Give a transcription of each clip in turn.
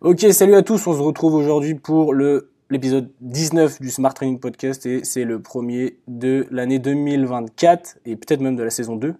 Ok, salut à tous, on se retrouve aujourd'hui pour l'épisode 19 du Smart Training Podcast et c'est le premier de l'année 2024 et peut-être même de la saison 2.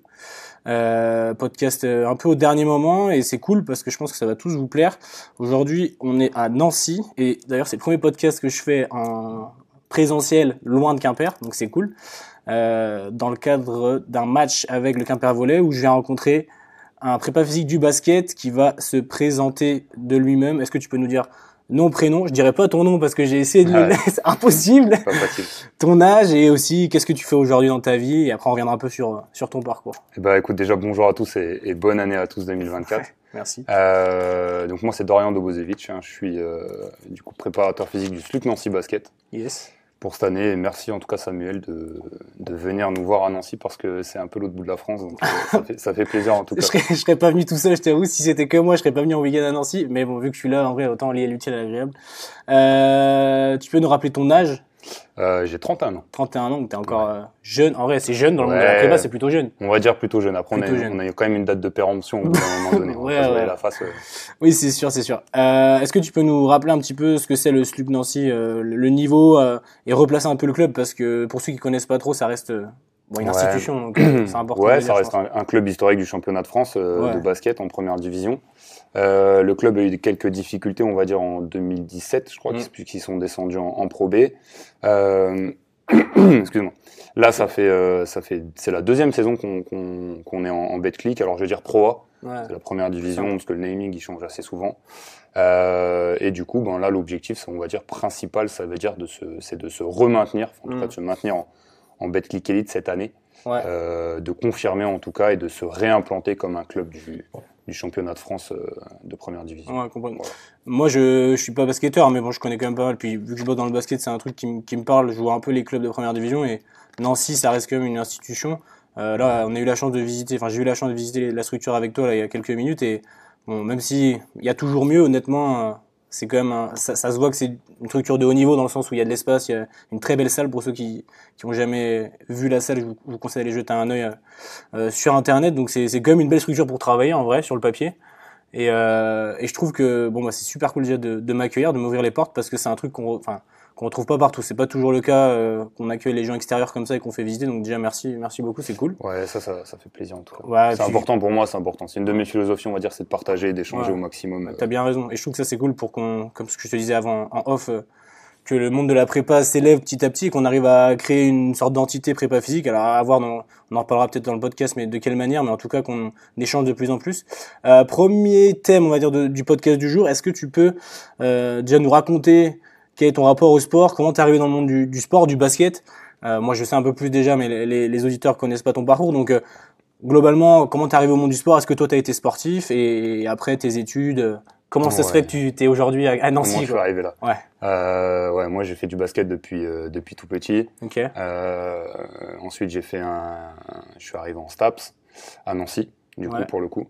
Podcast un peu au dernier moment et c'est cool parce que je pense que ça va tous vous plaire. Aujourd'hui, on est à Nancy et d'ailleurs c'est le premier podcast que je fais en présentiel loin de Quimper, donc c'est cool. Dans le cadre d'un match avec le Quimper Volley où je vais rencontrer un prépa physique du basket qui va se présenter de lui-même. Est-ce que tu peux nous dire nom, prénom? Je dirais pas ton nom parce que j'ai essayé de c'est impossible. Pas facile. Ton âge et aussi qu'est-ce que tu fais aujourd'hui dans ta vie et après on reviendra un peu sur ton parcours. Écoute, déjà bonjour à tous et bonne année à tous 2024. Merci. Donc moi c'est Dorian Dobozevic, je suis du coup préparateur physique du SLUC Nancy Basket. Yes. Pour cette année, et merci en tout cas Samuel de venir nous voir à Nancy parce que c'est un peu l'autre bout de la France, donc ça fait plaisir en tout cas. Je serais pas venu tout seul, je t'avoue, si c'était que moi, je serais pas venu en week-end à Nancy, mais bon, vu que je suis là, en vrai, autant lier l'utile à l'agréable. Tu peux nous rappeler ton âge? J'ai 31 ans. 31 ans, donc t'es encore jeune. En vrai, c'est jeune, dans le monde de la prépa, c'est plutôt jeune. On va dire plutôt jeune. Après, on a quand même une date de péremption au bout d'un moment donné. Ouais. La face, Oui, c'est sûr. Est-ce que tu peux nous rappeler un petit peu ce que c'est le SLUC Nancy, le niveau, et replacer un peu le club, parce que pour ceux qui connaissent pas trop, ça reste une institution, donc c'est important. Ouais, ça reste un club historique du championnat de France de basket en première division. Le club a eu quelques difficultés, on va dire, en 2017, je crois, puisqu'ils sont descendus en Pro B. Excuse-moi. Là, c'est la deuxième saison qu'on est en Betclic. Alors, je veux dire Pro A. C'est la première division, parce que le naming, il change assez souvent. Et du coup, là, l'objectif, on va dire, principal, ça veut dire c'est de se remaintenir, en tout cas, de se maintenir en Betclic Elite cette année. De confirmer, en tout cas, et de se réimplanter comme un club du championnat de France de première division. Ouais, complètement. Voilà. Moi, je suis pas basketteur, mais bon, je connais quand même pas mal. Puis, vu que je bosse dans le basket, c'est un truc qui me parle. Je vois un peu les clubs de première division et Nancy, ça reste quand même une institution. Là, on a eu la chance de visiter, j'ai eu la chance de visiter la structure avec toi, là, il y a quelques minutes et bon, même si il y a toujours mieux, honnêtement, c'est quand même ça se voit que c'est une structure de haut niveau dans le sens où il y a de l'espace, il y a une très belle salle pour ceux qui ont jamais vu la salle, je vous conseille d'aller jeter un œil sur internet. Donc c'est quand même une belle structure pour travailler en vrai sur le papier. Et je trouve que c'est super cool déjà de m'accueillir, de m'ouvrir les portes parce que c'est un truc qu'on retrouve pas partout. C'est pas toujours le cas qu'on accueille les gens extérieurs comme ça et qu'on fait visiter. Donc déjà merci beaucoup, c'est cool. Ouais, ça fait plaisir en tout cas. Ouais, c'est important pour moi, c'est important. C'est une de mes philosophies, on va dire, c'est de partager, d'échanger au maximum. T'as bien raison. Et je trouve que ça c'est cool pour comme ce que je te disais avant en off, que le monde de la prépa s'élève petit à petit et qu'on arrive à créer une sorte d'entité prépa physique. Alors à voir, on en reparlera peut-être dans le podcast, mais de quelle manière, mais en tout cas qu'on échange de plus en plus. Premier thème, on va dire, du podcast du jour. Est-ce que tu peux déjà nous raconter quel est ton rapport au sport, comment t'es arrivé dans le monde du sport, du basket? Moi je sais un peu plus déjà, mais les auditeurs connaissent pas ton parcours, donc globalement, comment t'es arrivé au monde du sport? Est-ce que toi t'as été sportif et après tes études? Comment ça se fait que tu t'es aujourd'hui à Nancy? Comment je suis arrivé là? Moi j'ai fait du basket depuis tout petit. Okay. Ensuite je suis arrivé en STAPS à Nancy, du coup pour le coup.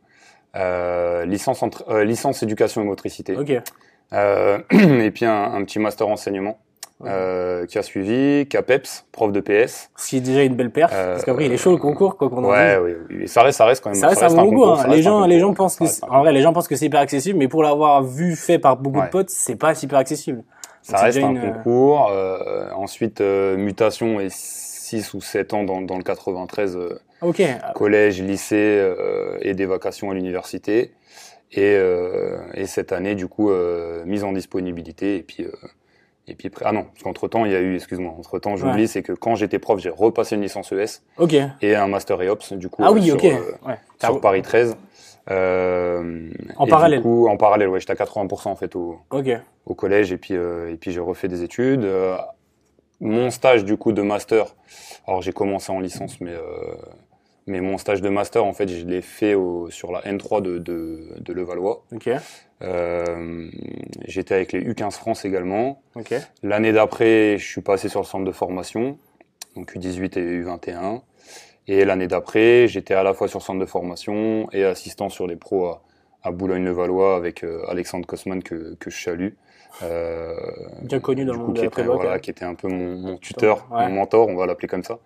Licence éducation et motricité. Okay. Et puis un petit master enseignement. Qui a suivi, CAPEPS, prof de PS. Ce qui est déjà une belle perf, parce qu'après il est chaud le concours, quoi qu'on en dise. Oui. Ça reste quand même. Ça reste un bon concours. Les gens pensent que c'est hyper accessible, mais pour l'avoir vu fait par beaucoup de potes, c'est pas hyper accessible. Ça reste un concours. Ensuite, mutation et 6 ou 7 ans dans le 93. Collège, lycée et des vacations à l'université. Et cette année, du coup, mise en disponibilité et puis parce qu'entre-temps, il y a eu, j'oublie, c'est que quand j'étais prof, j'ai repassé une licence ES et un master EOPS, du coup, sur Paris 13. En parallèle. Du coup, en parallèle, j'étais à 80% en fait au collège et puis j'ai refait des études. Mon stage, du coup, de master, alors j'ai commencé en licence, mais mon stage de master, en fait, je l'ai fait sur la N3 de Levallois. J'étais avec les U15 France également. L'année d'après, je suis passé sur le centre de formation, donc U18 et U21. Et l'année d'après, j'étais à la fois sur le centre de formation et assistant sur les pros à Boulogne-le-Vallois avec Alexandre Kosman que je salue. Bien connu dans le monde de la prépa. Qui était un peu mon tuteur, mon mentor, on va l'appeler comme ça.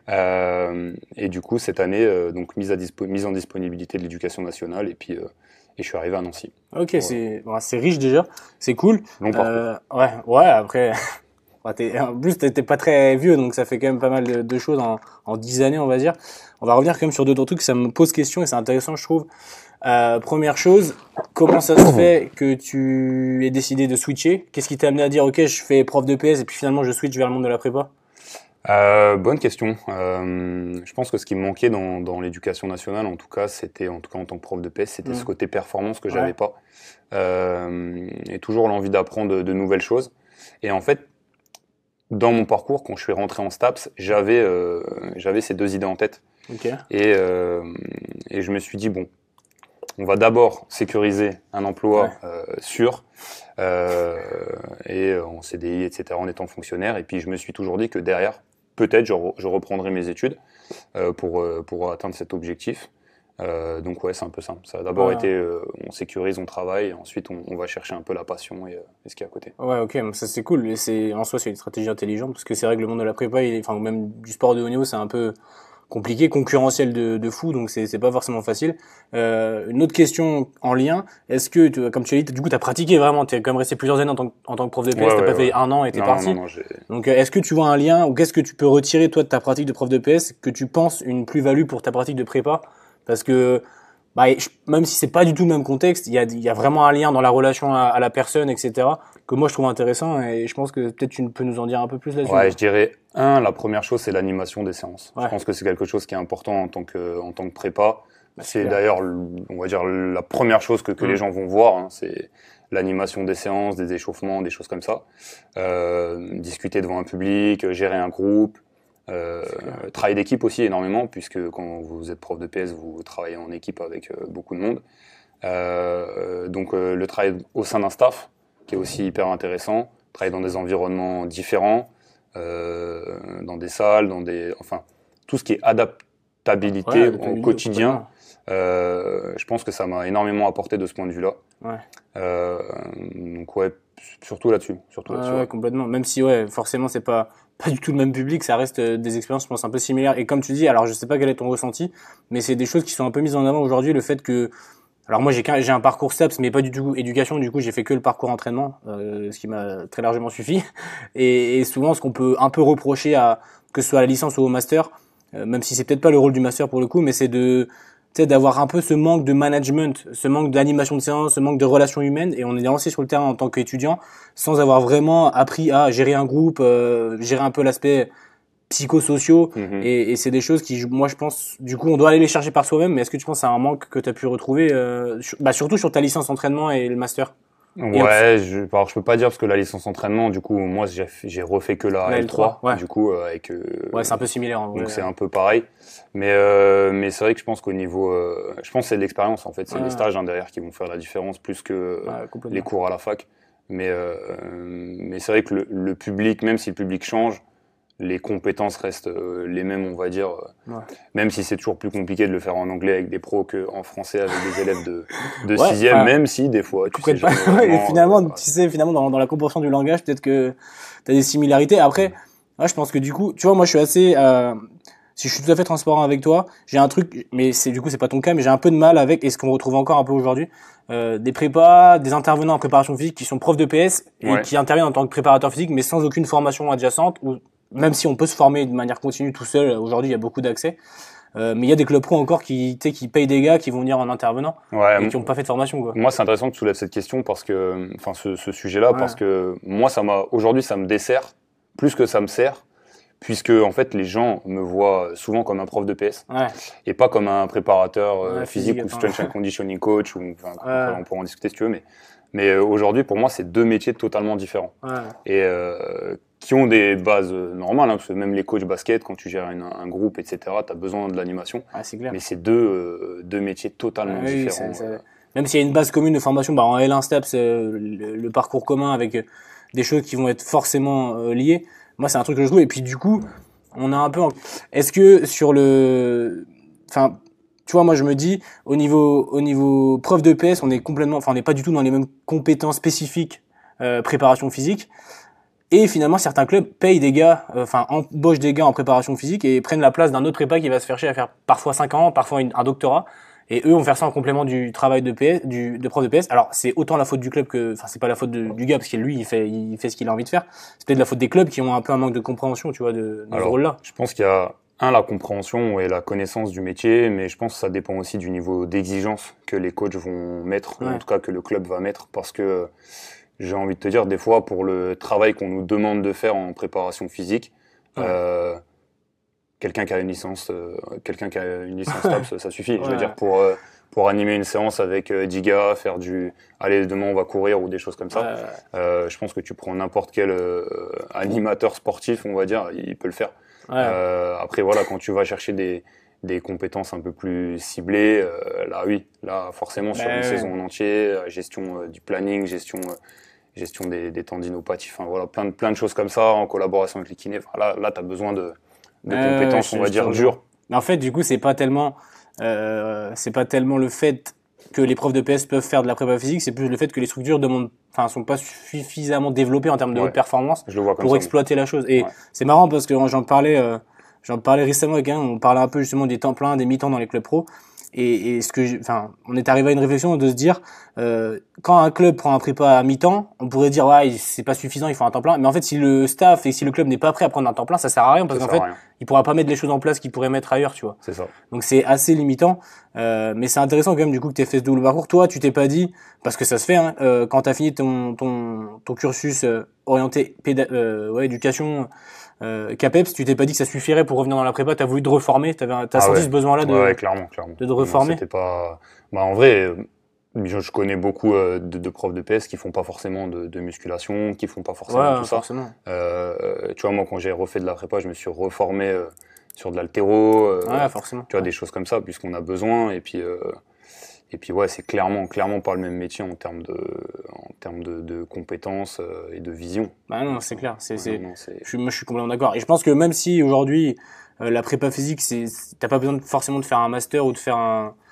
Et du coup, cette année, donc mise en disponibilité de l'éducation nationale et je suis arrivé à Nancy. Ok, voilà. C'est riche déjà, c'est cool. Long parcours. Ouais, après, en plus t'es pas très vieux, donc ça fait quand même pas mal de choses en 10 années, on va dire. On va revenir quand même sur d'autres trucs, ça me pose question et c'est intéressant, je trouve. Première chose, comment ça se fait que tu aies décidé de switcher? Qu'est-ce qui t'a amené à dire, ok, je fais prof de PS et puis finalement je switch vers le monde de la prépa? Bonne question. Je pense que ce qui me manquait dans l'éducation nationale, en tout cas en tant que prof de PS, c'était ce côté performance que j'avais pas. Et toujours l'envie d'apprendre de nouvelles choses. Et en fait, dans mon parcours, quand je suis rentré en STAPS, j'avais ces deux idées en tête. Okay. Et je me suis dit, bon, on va d'abord sécuriser un emploi sûr, et en CDI, etc., en étant fonctionnaire. Et puis je me suis toujours dit que derrière, peut-être je reprendrai mes études pour atteindre cet objectif. Donc ouais, c'est un peu ça. Ça a d'abord été, on sécurise, on travaille, et ensuite on va chercher un peu la passion et ce qui est à côté. Ouais, ok, ça c'est cool. Et en soi, c'est une stratégie intelligente parce que c'est vrai que le monde de la prépa, enfin, ou même du sport de haut niveau, c'est un peu compliqué, concurrentiel de fou, donc c'est pas forcément facile. Une autre question en lien, est-ce que, comme tu as dit, du coup, t'as pratiqué vraiment, t'es quand même resté plusieurs années en tant que prof de PS, t'as pas fait un an et t'es parti. Non, donc, est-ce que tu vois un lien, ou qu'est-ce que tu peux retirer, toi, de ta pratique de prof de PS, que tu penses une plus-value pour ta pratique de prépa? Parce que, même si c'est pas du tout le même contexte, il y a vraiment un lien dans la relation à la personne, etc., que moi je trouve intéressant, et je pense que peut-être tu peux nous en dire un peu plus là-dessus. Ouais, je dirais, la première chose, c'est l'animation des séances. Je pense que c'est quelque chose qui est important en tant que prépa. C'est d'ailleurs, on va dire, la première chose que les gens vont voir, hein, c'est l'animation des séances, des échauffements, des choses comme ça. Discuter devant un public, gérer un groupe, travail d'équipe aussi énormément, puisque quand vous êtes prof de PS, vous travaillez en équipe avec beaucoup de monde. Donc le travail au sein d'un staff, qui est aussi hyper intéressant, travailler dans des environnements différents, dans des salles, enfin, tout ce qui est adaptabilité au quotidien. Je pense que ça m'a énormément apporté de ce point de vue-là. Donc ouais, surtout là-dessus. Ouais, complètement. Même si forcément c'est pas du tout le même public, ça reste des expériences, je pense, un peu similaires. Et comme tu dis, alors je sais pas quel est ton ressenti, mais c'est des choses qui sont un peu mises en avant aujourd'hui, le fait que, alors moi j'ai un parcours STAPS, mais pas du tout éducation, du coup j'ai fait que le parcours entraînement, ce qui m'a très largement suffi. Et souvent ce qu'on peut un peu reprocher que ce soit à la licence ou au master, même si c'est peut-être pas le rôle du master pour le coup, mais c'est d'avoir un peu ce manque de management, ce manque d'animation de séance, ce manque de relations humaines, et on est lancé sur le terrain en tant qu'étudiant sans avoir vraiment appris à gérer un groupe, gérer un peu l'aspect psychosociaux, et c'est des choses qui, moi je pense, du coup on doit aller les chercher par soi-même, mais est-ce que tu penses que c'est un manque que tu as pu retrouver, surtout sur ta licence entraînement et le master? Ouais, je peux pas dire parce que la licence entraînement, du coup, moi j'ai refait que la L3, du coup, avec. Ouais, c'est un peu similaire. En vrai. Donc c'est un peu pareil, mais c'est vrai que je pense qu'au niveau, je pense que c'est de l'expérience en fait, c'est les stages derrière qui vont faire la différence plus que les cours à la fac. Mais c'est vrai que le public, même si le public change, les compétences restent les mêmes, on va dire. Même si c'est toujours plus compliqué de le faire en anglais avec des pros qu'en français avec des élèves de 6e, même si des fois, tu sais jamais vraiment, et finalement, tu sais, finalement, dans la compréhension du langage, peut-être que tu as des similarités. Après, je pense que du coup, tu vois, moi je suis assez... si je suis tout à fait transparent avec toi, j'ai un truc, mais du coup c'est pas ton cas, mais j'ai un peu de mal avec, et ce qu'on retrouve encore un peu aujourd'hui, des prépas, des intervenants en préparation physique qui sont profs de PS et qui interviennent en tant que préparateur physique, mais sans aucune formation adjacente, ou même si on peut se former de manière continue tout seul, aujourd'hui il y a beaucoup d'accès, mais il y a des clubs pro encore qui payent des gars qui vont venir en intervenant et qui n'ont pas fait de formation, quoi. Moi c'est intéressant que tu soulèves cette question parce que, enfin ce sujet-là, parce que moi aujourd'hui ça me dessert plus que ça me sert, puisque en fait les gens me voient souvent comme un prof de PS et pas comme un préparateur physique ou strength and conditioning coach, ou on pourra en discuter si tu veux, mais aujourd'hui pour moi c'est deux métiers totalement différents et qui ont des bases normales, hein, parce que même les coachs basket, quand tu gères un groupe, etc., tu as besoin de l'animation. C'est clair. Mais c'est deux métiers totalement différents. Même s'il y a une base commune de formation, en L1 STAPS, le parcours commun avec des choses qui vont être forcément liées, moi c'est un truc que je trouve. Et puis du coup, on a un peu... Est-ce que sur le... Enfin, tu vois, moi je me dis, au niveau prof de PS, on n'est pas du tout dans les mêmes compétences spécifiques préparation physique. Et finalement, certains clubs payent des gars, embauchent des gars en préparation physique et prennent la place d'un autre prépa qui va se chercher à faire parfois 5 ans, parfois un doctorat. Et eux vont faire ça en complément du travail de PS, de prof de PS. Alors c'est autant la faute du club que, enfin c'est pas la faute du gars parce que lui il fait ce qu'il a envie de faire. C'est peut-être la faute des clubs qui ont un peu un manque de compréhension, tu vois, de ce rôle-là. Je pense qu'il y a la compréhension et la connaissance du métier, mais je pense que ça dépend aussi du niveau d'exigence que les coachs vont mettre, en tout cas que le club va mettre, parce que j'ai envie de te dire, des fois, pour le travail qu'on nous demande de faire en préparation physique, quelqu'un qui a une licence TAPS, ça suffit. Je veux dire, pour animer une séance avec 10 gars, faire allez, demain on va courir ou des choses comme ça, je pense que tu prends n'importe quel animateur sportif, on va dire, il peut le faire. Après, voilà, quand tu vas chercher des compétences un peu plus ciblées, là forcément sur une saison en entier, gestion du planning, gestion des tendinopathies, enfin voilà, plein de choses comme ça en collaboration avec les kinés. Enfin, là tu as besoin de compétences, on va dire, dures. Mais en fait, du coup, c'est pas tellement le fait que les profs de PS peuvent faire de la prépa physique, c'est plus le fait que les structures sont pas suffisamment développées en termes de haute performance pour exploiter la chose. Et c'est marrant parce que j'en parlais récemment avec on parlait un peu justement des temps pleins, des mi-temps dans les clubs pro. Et on est arrivé à une réflexion de se dire, quand un club prend un prépa à mi-temps, on pourrait dire ouais c'est pas suffisant, il faut un temps plein. Mais en fait, si le staff et si le club n'est pas prêt à prendre un temps plein, ça sert à rien parce qu'en fait, il pourra pas mettre les choses en place qu'il pourrait mettre ailleurs, tu vois. C'est ça. Donc c'est assez limitant. Mais c'est intéressant quand même du coup que tu aies fait ce double parcours. Toi, tu t'es pas dit, parce que ça se fait, quand tu as fini ton cursus orienté éducation. CAPEPS, tu t'es pas dit que ça suffirait pour revenir dans la prépa, t'as voulu te reformer, t'as senti ce besoin-là clairement. De te reformer. C'était pas, en vrai, je connais beaucoup de profs de PS qui font pas forcément de musculation, qui font pas forcément tout ça. Tu vois, moi quand j'ai refait de la prépa, je me suis reformé sur de l'haltéro, forcément. Tu vois, des choses comme ça, puisqu'on a besoin. Et puis c'est clairement pas le même métier en termes de compétences et de vision. Bah non, c'est clair. Je suis complètement d'accord. Et je pense que même si aujourd'hui la prépa physique, t'as pas besoin forcément de faire un master ou de faire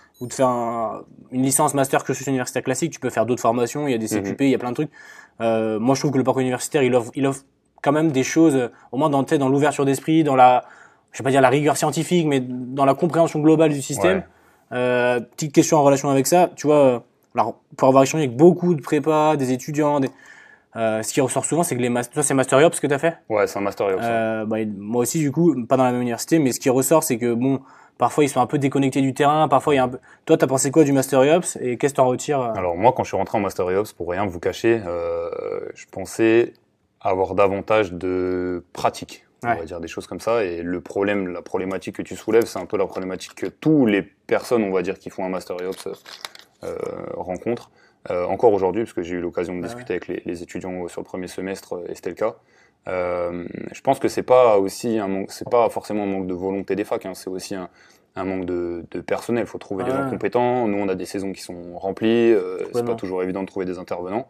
une licence master cursus universitaire classique. Tu peux faire d'autres formations. Il y a des CQP, il y a plein de trucs. Moi, je trouve que le parcours universitaire, il offre quand même des choses, au moins dans l'ouverture d'esprit, dans je vais pas dire la rigueur scientifique, mais dans la compréhension globale du système. Petite question en relation avec ça, tu vois, alors, pour avoir échangé avec beaucoup de prépas, des étudiants, ce qui ressort souvent, c'est que toi, c'est Master IOPS que t'as fait? Ouais, c'est un Master IOPS. Moi aussi, du coup, pas dans la même université, mais ce qui ressort, c'est que parfois ils sont un peu déconnectés du terrain, parfois il y a un peu... Toi, t'as pensé quoi du Master IOPS et qu'est-ce que t'en retires? Alors, moi, quand je suis rentré en Master IOPS, pour rien vous cacher, je pensais avoir davantage de pratique. On va dire des choses comme ça. Et la problématique que tu soulèves, c'est un peu la problématique que toutes les personnes, on va dire, qui font un Master IOPS rencontrent. Encore aujourd'hui, parce que j'ai eu l'occasion de discuter avec les étudiants sur le premier semestre, et c'était le cas. Je pense que c'est pas forcément un manque de volonté des facs, c'est aussi un manque de personnel. Il faut trouver des gens compétents. Nous, on a des saisons qui sont remplies. C'est pas toujours évident de trouver des intervenants.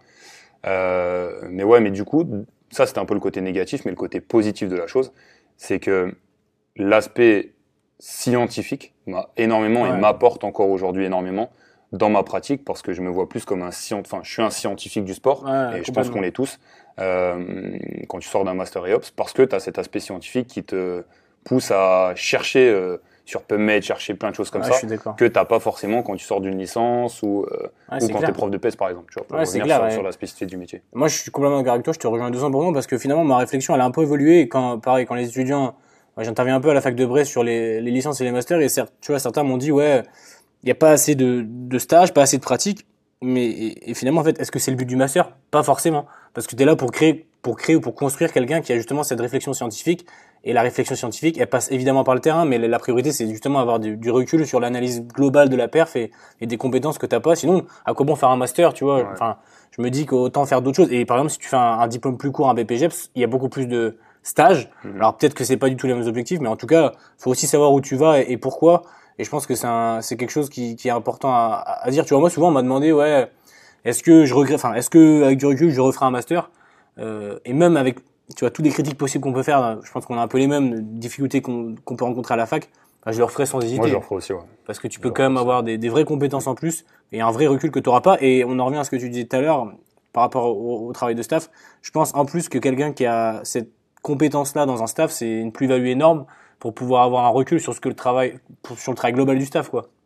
Mais du coup, ça c'était un peu le côté négatif, mais le côté positif de la chose, c'est que l'aspect scientifique m'a énormément et m'apporte encore aujourd'hui énormément dans ma pratique, parce que je me vois plus comme je suis un scientifique du sport, et je pense qu'on l'est tous, quand tu sors d'un Master EOPS, parce que tu as cet aspect scientifique qui te pousse à chercher sur PubMed, chercher plein de choses comme ça, que t'as pas forcément quand tu sors d'une licence ou quand t'es prof de PS par exemple, tu vois, pour revenir sur la spécificité du métier. Moi, je suis complètement d'accord avec toi, je te rejoins à 200% parce que finalement, ma réflexion, elle a un peu évolué et quand les étudiants, j'interviens un peu à la fac de Brest sur les licences et les masters et tu vois, certains m'ont dit, il y a pas assez de stages, pas assez de pratique, et finalement, en fait, est-ce que c'est le but du master? Pas forcément. Parce que t'es là pour créer ou pour construire quelqu'un qui a justement cette réflexion scientifique. Et la réflexion scientifique, elle passe évidemment par le terrain, mais la priorité, c'est justement avoir du recul sur l'analyse globale de la perf et des compétences que t'as pas. Sinon, à quoi bon faire un master, tu vois? Enfin, je me dis qu'autant faire d'autres choses. Et par exemple, si tu fais un diplôme plus court, un BPGEPS, il y a beaucoup plus de stages. Alors peut-être que c'est pas du tout les mêmes objectifs, mais en tout cas, faut aussi savoir où tu vas et pourquoi. Et je pense que c'est quelque chose qui est important à dire. Tu vois, moi, souvent, on m'a demandé, est-ce que avec du recul, je referai un master? Et même avec, tu vois, toutes les critiques possibles qu'on peut faire, je pense qu'on a un peu les mêmes difficultés qu'on peut rencontrer à la fac. Je le referai sans hésiter. Moi, je le referai aussi, Parce que tu peux quand même avoir des vraies compétences en plus et un vrai recul que tu n'auras pas. Et on en revient à ce que tu disais tout à l'heure par rapport au travail de staff. Je pense en plus que quelqu'un qui a cette compétence-là dans un staff, c'est une plus-value énorme pour pouvoir avoir un recul sur sur le travail global du staff, quoi.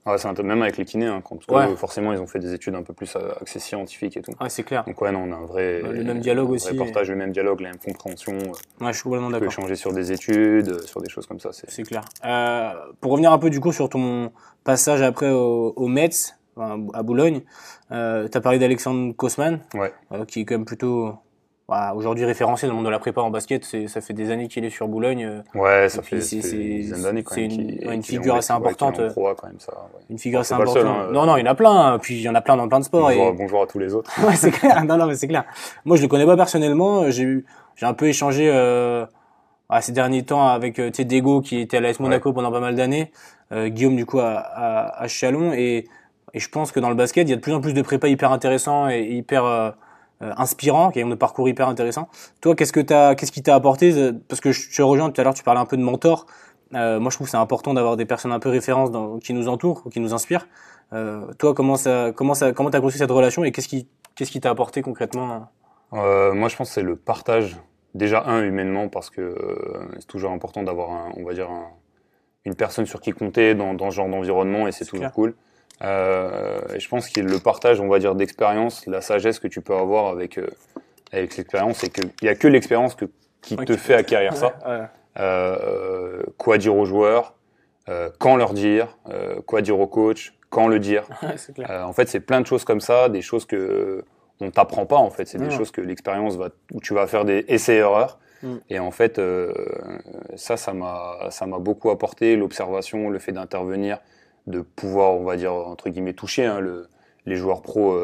Ouais, même avec les kinés, hein, parce que forcément ils ont fait des études un peu plus axées scientifiques et tout. Ouais, c'est clair. Donc ouais, non, on a un vrai, le même dialogue aussi. Vrai partage, le même dialogue, la même compréhension. Ouais, je suis complètement d'accord. On peut échanger sur des études, sur des choses comme ça. C'est clair. Pour revenir un peu du coup sur ton passage après au Metz, à Boulogne, tu as parlé d'Alexandre Kosman, qui est quand même plutôt aujourd'hui référencé dans le monde de la prépa en basket. Ça fait des années qu'il est sur Boulogne. Ouais, ça fait une dizaine d'années quand même. C'est une figure assez importante. Une figure assez importante. Seul, hein, non, il y en a plein. Puis il y en a plein dans plein de sports. Bonjour à tous les autres. Ouais, c'est clair. Non, mais c'est clair. Moi, je le connais pas personnellement. J'ai un peu échangé ces derniers temps avec Dego qui était à l'AS Monaco pendant pas mal d'années. Guillaume du coup à Chalon et je pense que dans le basket, il y a de plus en plus de prépas hyper intéressants et hyper inspirant, qui a un parcours hyper intéressant. Toi, qu'est-ce qui t'a apporté? Parce que je te rejoins tout à l'heure, tu parlais un peu de mentor. Moi, je trouve que c'est important d'avoir des personnes un peu références qui nous entourent, qui nous inspirent. Toi, comment t'as construit cette relation et qu'est-ce qui t'a apporté concrètement? Moi, je pense que c'est le partage. Déjà, humainement, parce que c'est toujours important d'avoir, une personne sur qui compter dans ce genre d'environnement et c'est toujours cool. Et je pense que le partage, d'expérience, la sagesse que tu peux avoir avec l'expérience, c'est qu'il n'y a que l'expérience qui te fait acquérir ça. Quoi dire aux joueurs, quand leur dire, quoi dire au coach, quand le dire. En fait, c'est plein de choses comme ça, des choses que on t'apprend pas en fait. C'est des choses que l'expérience où tu vas faire des essais-erreurs. Et en fait, ça m'a beaucoup apporté, l'observation, le fait d'intervenir, de pouvoir, entre guillemets, toucher les joueurs pros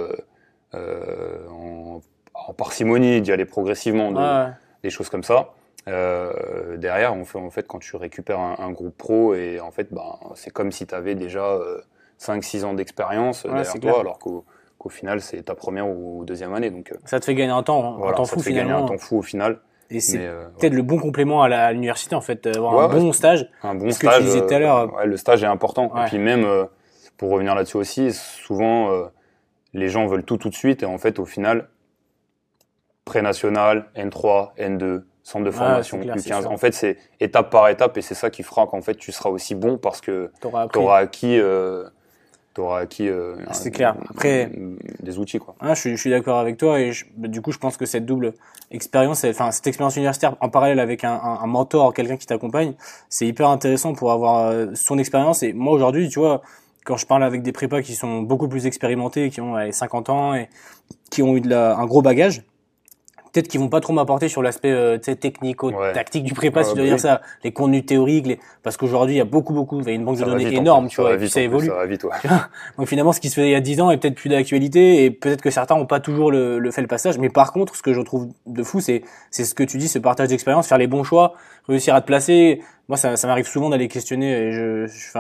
en parcimonie, d'y aller progressivement, des choses comme ça. Derrière, en fait, quand tu récupères un groupe pro, et en fait, c'est comme si tu avais déjà 5-6 ans d'expérience derrière toi, alors qu'au final, c'est ta première ou deuxième année. Donc, ça te fait gagner un temps, un temps fou finalement. Gagner un temps fou au final. Et c'est peut-être le bon complément à l'université, en fait, avoir un bon stage. Un bon stage. Que tu disais tout à l'heure. Le stage est important. Et puis même, pour revenir là-dessus aussi, souvent, les gens veulent tout de suite. Et en fait, au final, pré-national, N3, N2, centre de formation, U15. En fait, c'est étape par étape. Et c'est ça qui fera qu'en fait, tu seras aussi bon parce que tu auras acquis... c'est clair. Après, des outils, quoi. Je suis d'accord avec toi et du coup, je pense que cette double expérience, cette expérience universitaire en parallèle avec un mentor, quelqu'un qui t'accompagne, c'est hyper intéressant pour avoir son expérience. Et moi, aujourd'hui, tu vois, quand je parle avec des prépas qui sont beaucoup plus expérimentés, qui ont 50 ans et qui ont eu un gros bagage, peut-être qu'ils vont pas trop m'apporter sur l'aspect technico-tactique du prépa, si je dois dire ça, les contenus théoriques, parce qu'aujourd'hui il y a il y a une banque de données énorme, tu vois, et puis ça évolue. Ça va vite, Donc finalement, ce qui se faisait il y a 10 ans est peut-être plus d'actualité, et peut-être que certains ont pas toujours fait le passage, mais par contre, ce que je trouve de fou, c'est ce que tu dis, ce partage d'expérience, faire les bons choix, réussir à te placer. Moi, ça m'arrive souvent d'aller questionner, et je fais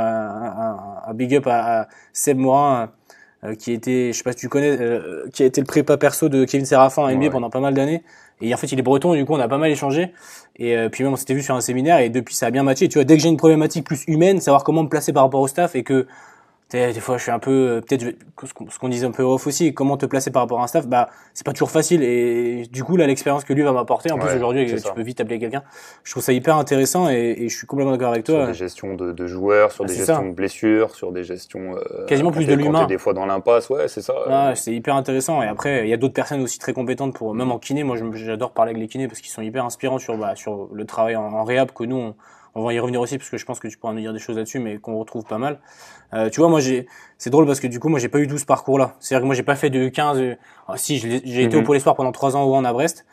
un big up à Seb Morin, qui était, je sais pas si tu connais, qui a été le prépa perso de Kevin Séraphin à NBA pendant pas mal d'années. Et en fait, il est breton, et du coup, on a pas mal échangé. Et puis même, on s'était vu sur un séminaire, et depuis, ça a bien matché. Tu vois, dès que j'ai une problématique plus humaine, savoir comment me placer par rapport au staff, et que des fois, je suis un peu, peut-être ce qu'on disait un peu off aussi, comment te placer par rapport à un staff, c'est pas toujours facile. Et du coup, là, l'expérience que lui va m'apporter, en plus aujourd'hui, tu peux vite appeler quelqu'un. Je trouve ça hyper intéressant et je suis complètement d'accord avec toi. Sur des gestions de joueurs, sur des gestions de blessures, sur des gestions quasiment plus de l'humain. Des fois dans l'impasse, c'est ça. C'est hyper intéressant. Et après, il y a d'autres personnes aussi très compétentes pour, même en kiné. Moi, j'adore parler avec les kinés parce qu'ils sont hyper inspirants sur le travail en réhab que nous, on va y revenir aussi parce que je pense que tu pourras nous dire des choses là-dessus, mais qu'on retrouve pas mal. Tu vois, moi c'est drôle parce que du coup, moi j'ai pas eu tout ce parcours-là. C'est-à-dire que moi j'ai pas fait de U15. Si, j'ai été au Pôle Espoir pendant 3 ans au Hand à Brest.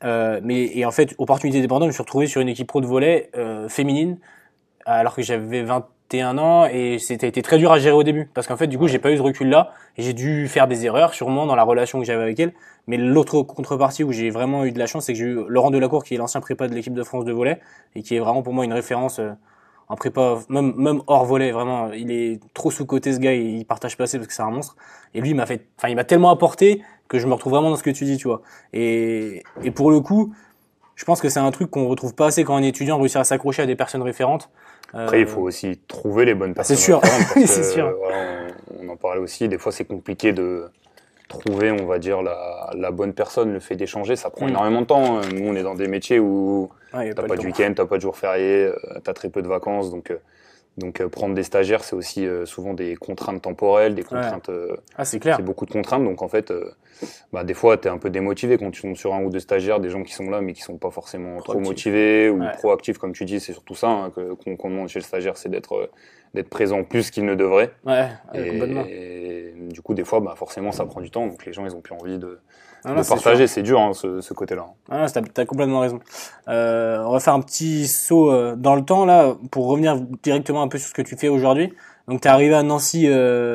Et en fait, opportunité dépendante, je me suis retrouvé sur une équipe pro de volley féminine alors que j'avais 21 ans et c'était été très dur à gérer au début parce qu'en fait du coup j'ai pas eu ce recul là et j'ai dû faire des erreurs sûrement dans la relation que j'avais avec elle. Mais l'autre contrepartie où j'ai vraiment eu de la chance, c'est que j'ai eu Laurent Delacour qui est l'ancien prépa de l'équipe de France de volley et qui est vraiment pour moi une référence en prépa, même hors volley, vraiment, il est trop sous-coté ce gars, il partage pas assez parce que c'est un monstre. Et lui, il m'a tellement apporté que je me retrouve vraiment dans ce que tu dis, tu vois. Et pour le coup, je pense que c'est un truc qu'on retrouve pas assez quand on est étudiant, réussir à s'accrocher à des personnes référentes. Après, il faut aussi trouver les bonnes personnes. C'est sûr, c'est sûr. Voilà, on en parlait aussi, des fois c'est compliqué de trouver, on va dire, la bonne personne. Le fait d'échanger, ça prend énormément de temps. Nous, on est dans des métiers où t'as pas de week-end, t'as pas de jours fériés, t'as très peu de vacances, donc Donc prendre des stagiaires, c'est aussi souvent des contraintes temporelles, des contraintes. C'est clair. C'est beaucoup de contraintes. Donc en fait, des fois, tu es un peu démotivé quand tu tombes sur un ou deux stagiaires, des gens qui sont là mais qui sont pas forcément trop motivés ou proactifs, comme tu dis. C'est surtout ça qu'on demande chez le stagiaire, c'est d'être présent plus qu'il ne devrait. Complètement. Et du coup, des fois, forcément, ça prend du temps. Donc les gens, ils ont plus envie de partager. C'est dur, ce côté-là. T'as complètement raison. On va faire un petit saut dans le temps là pour revenir directement un peu sur ce que tu fais aujourd'hui. Donc t'es arrivé à Nancy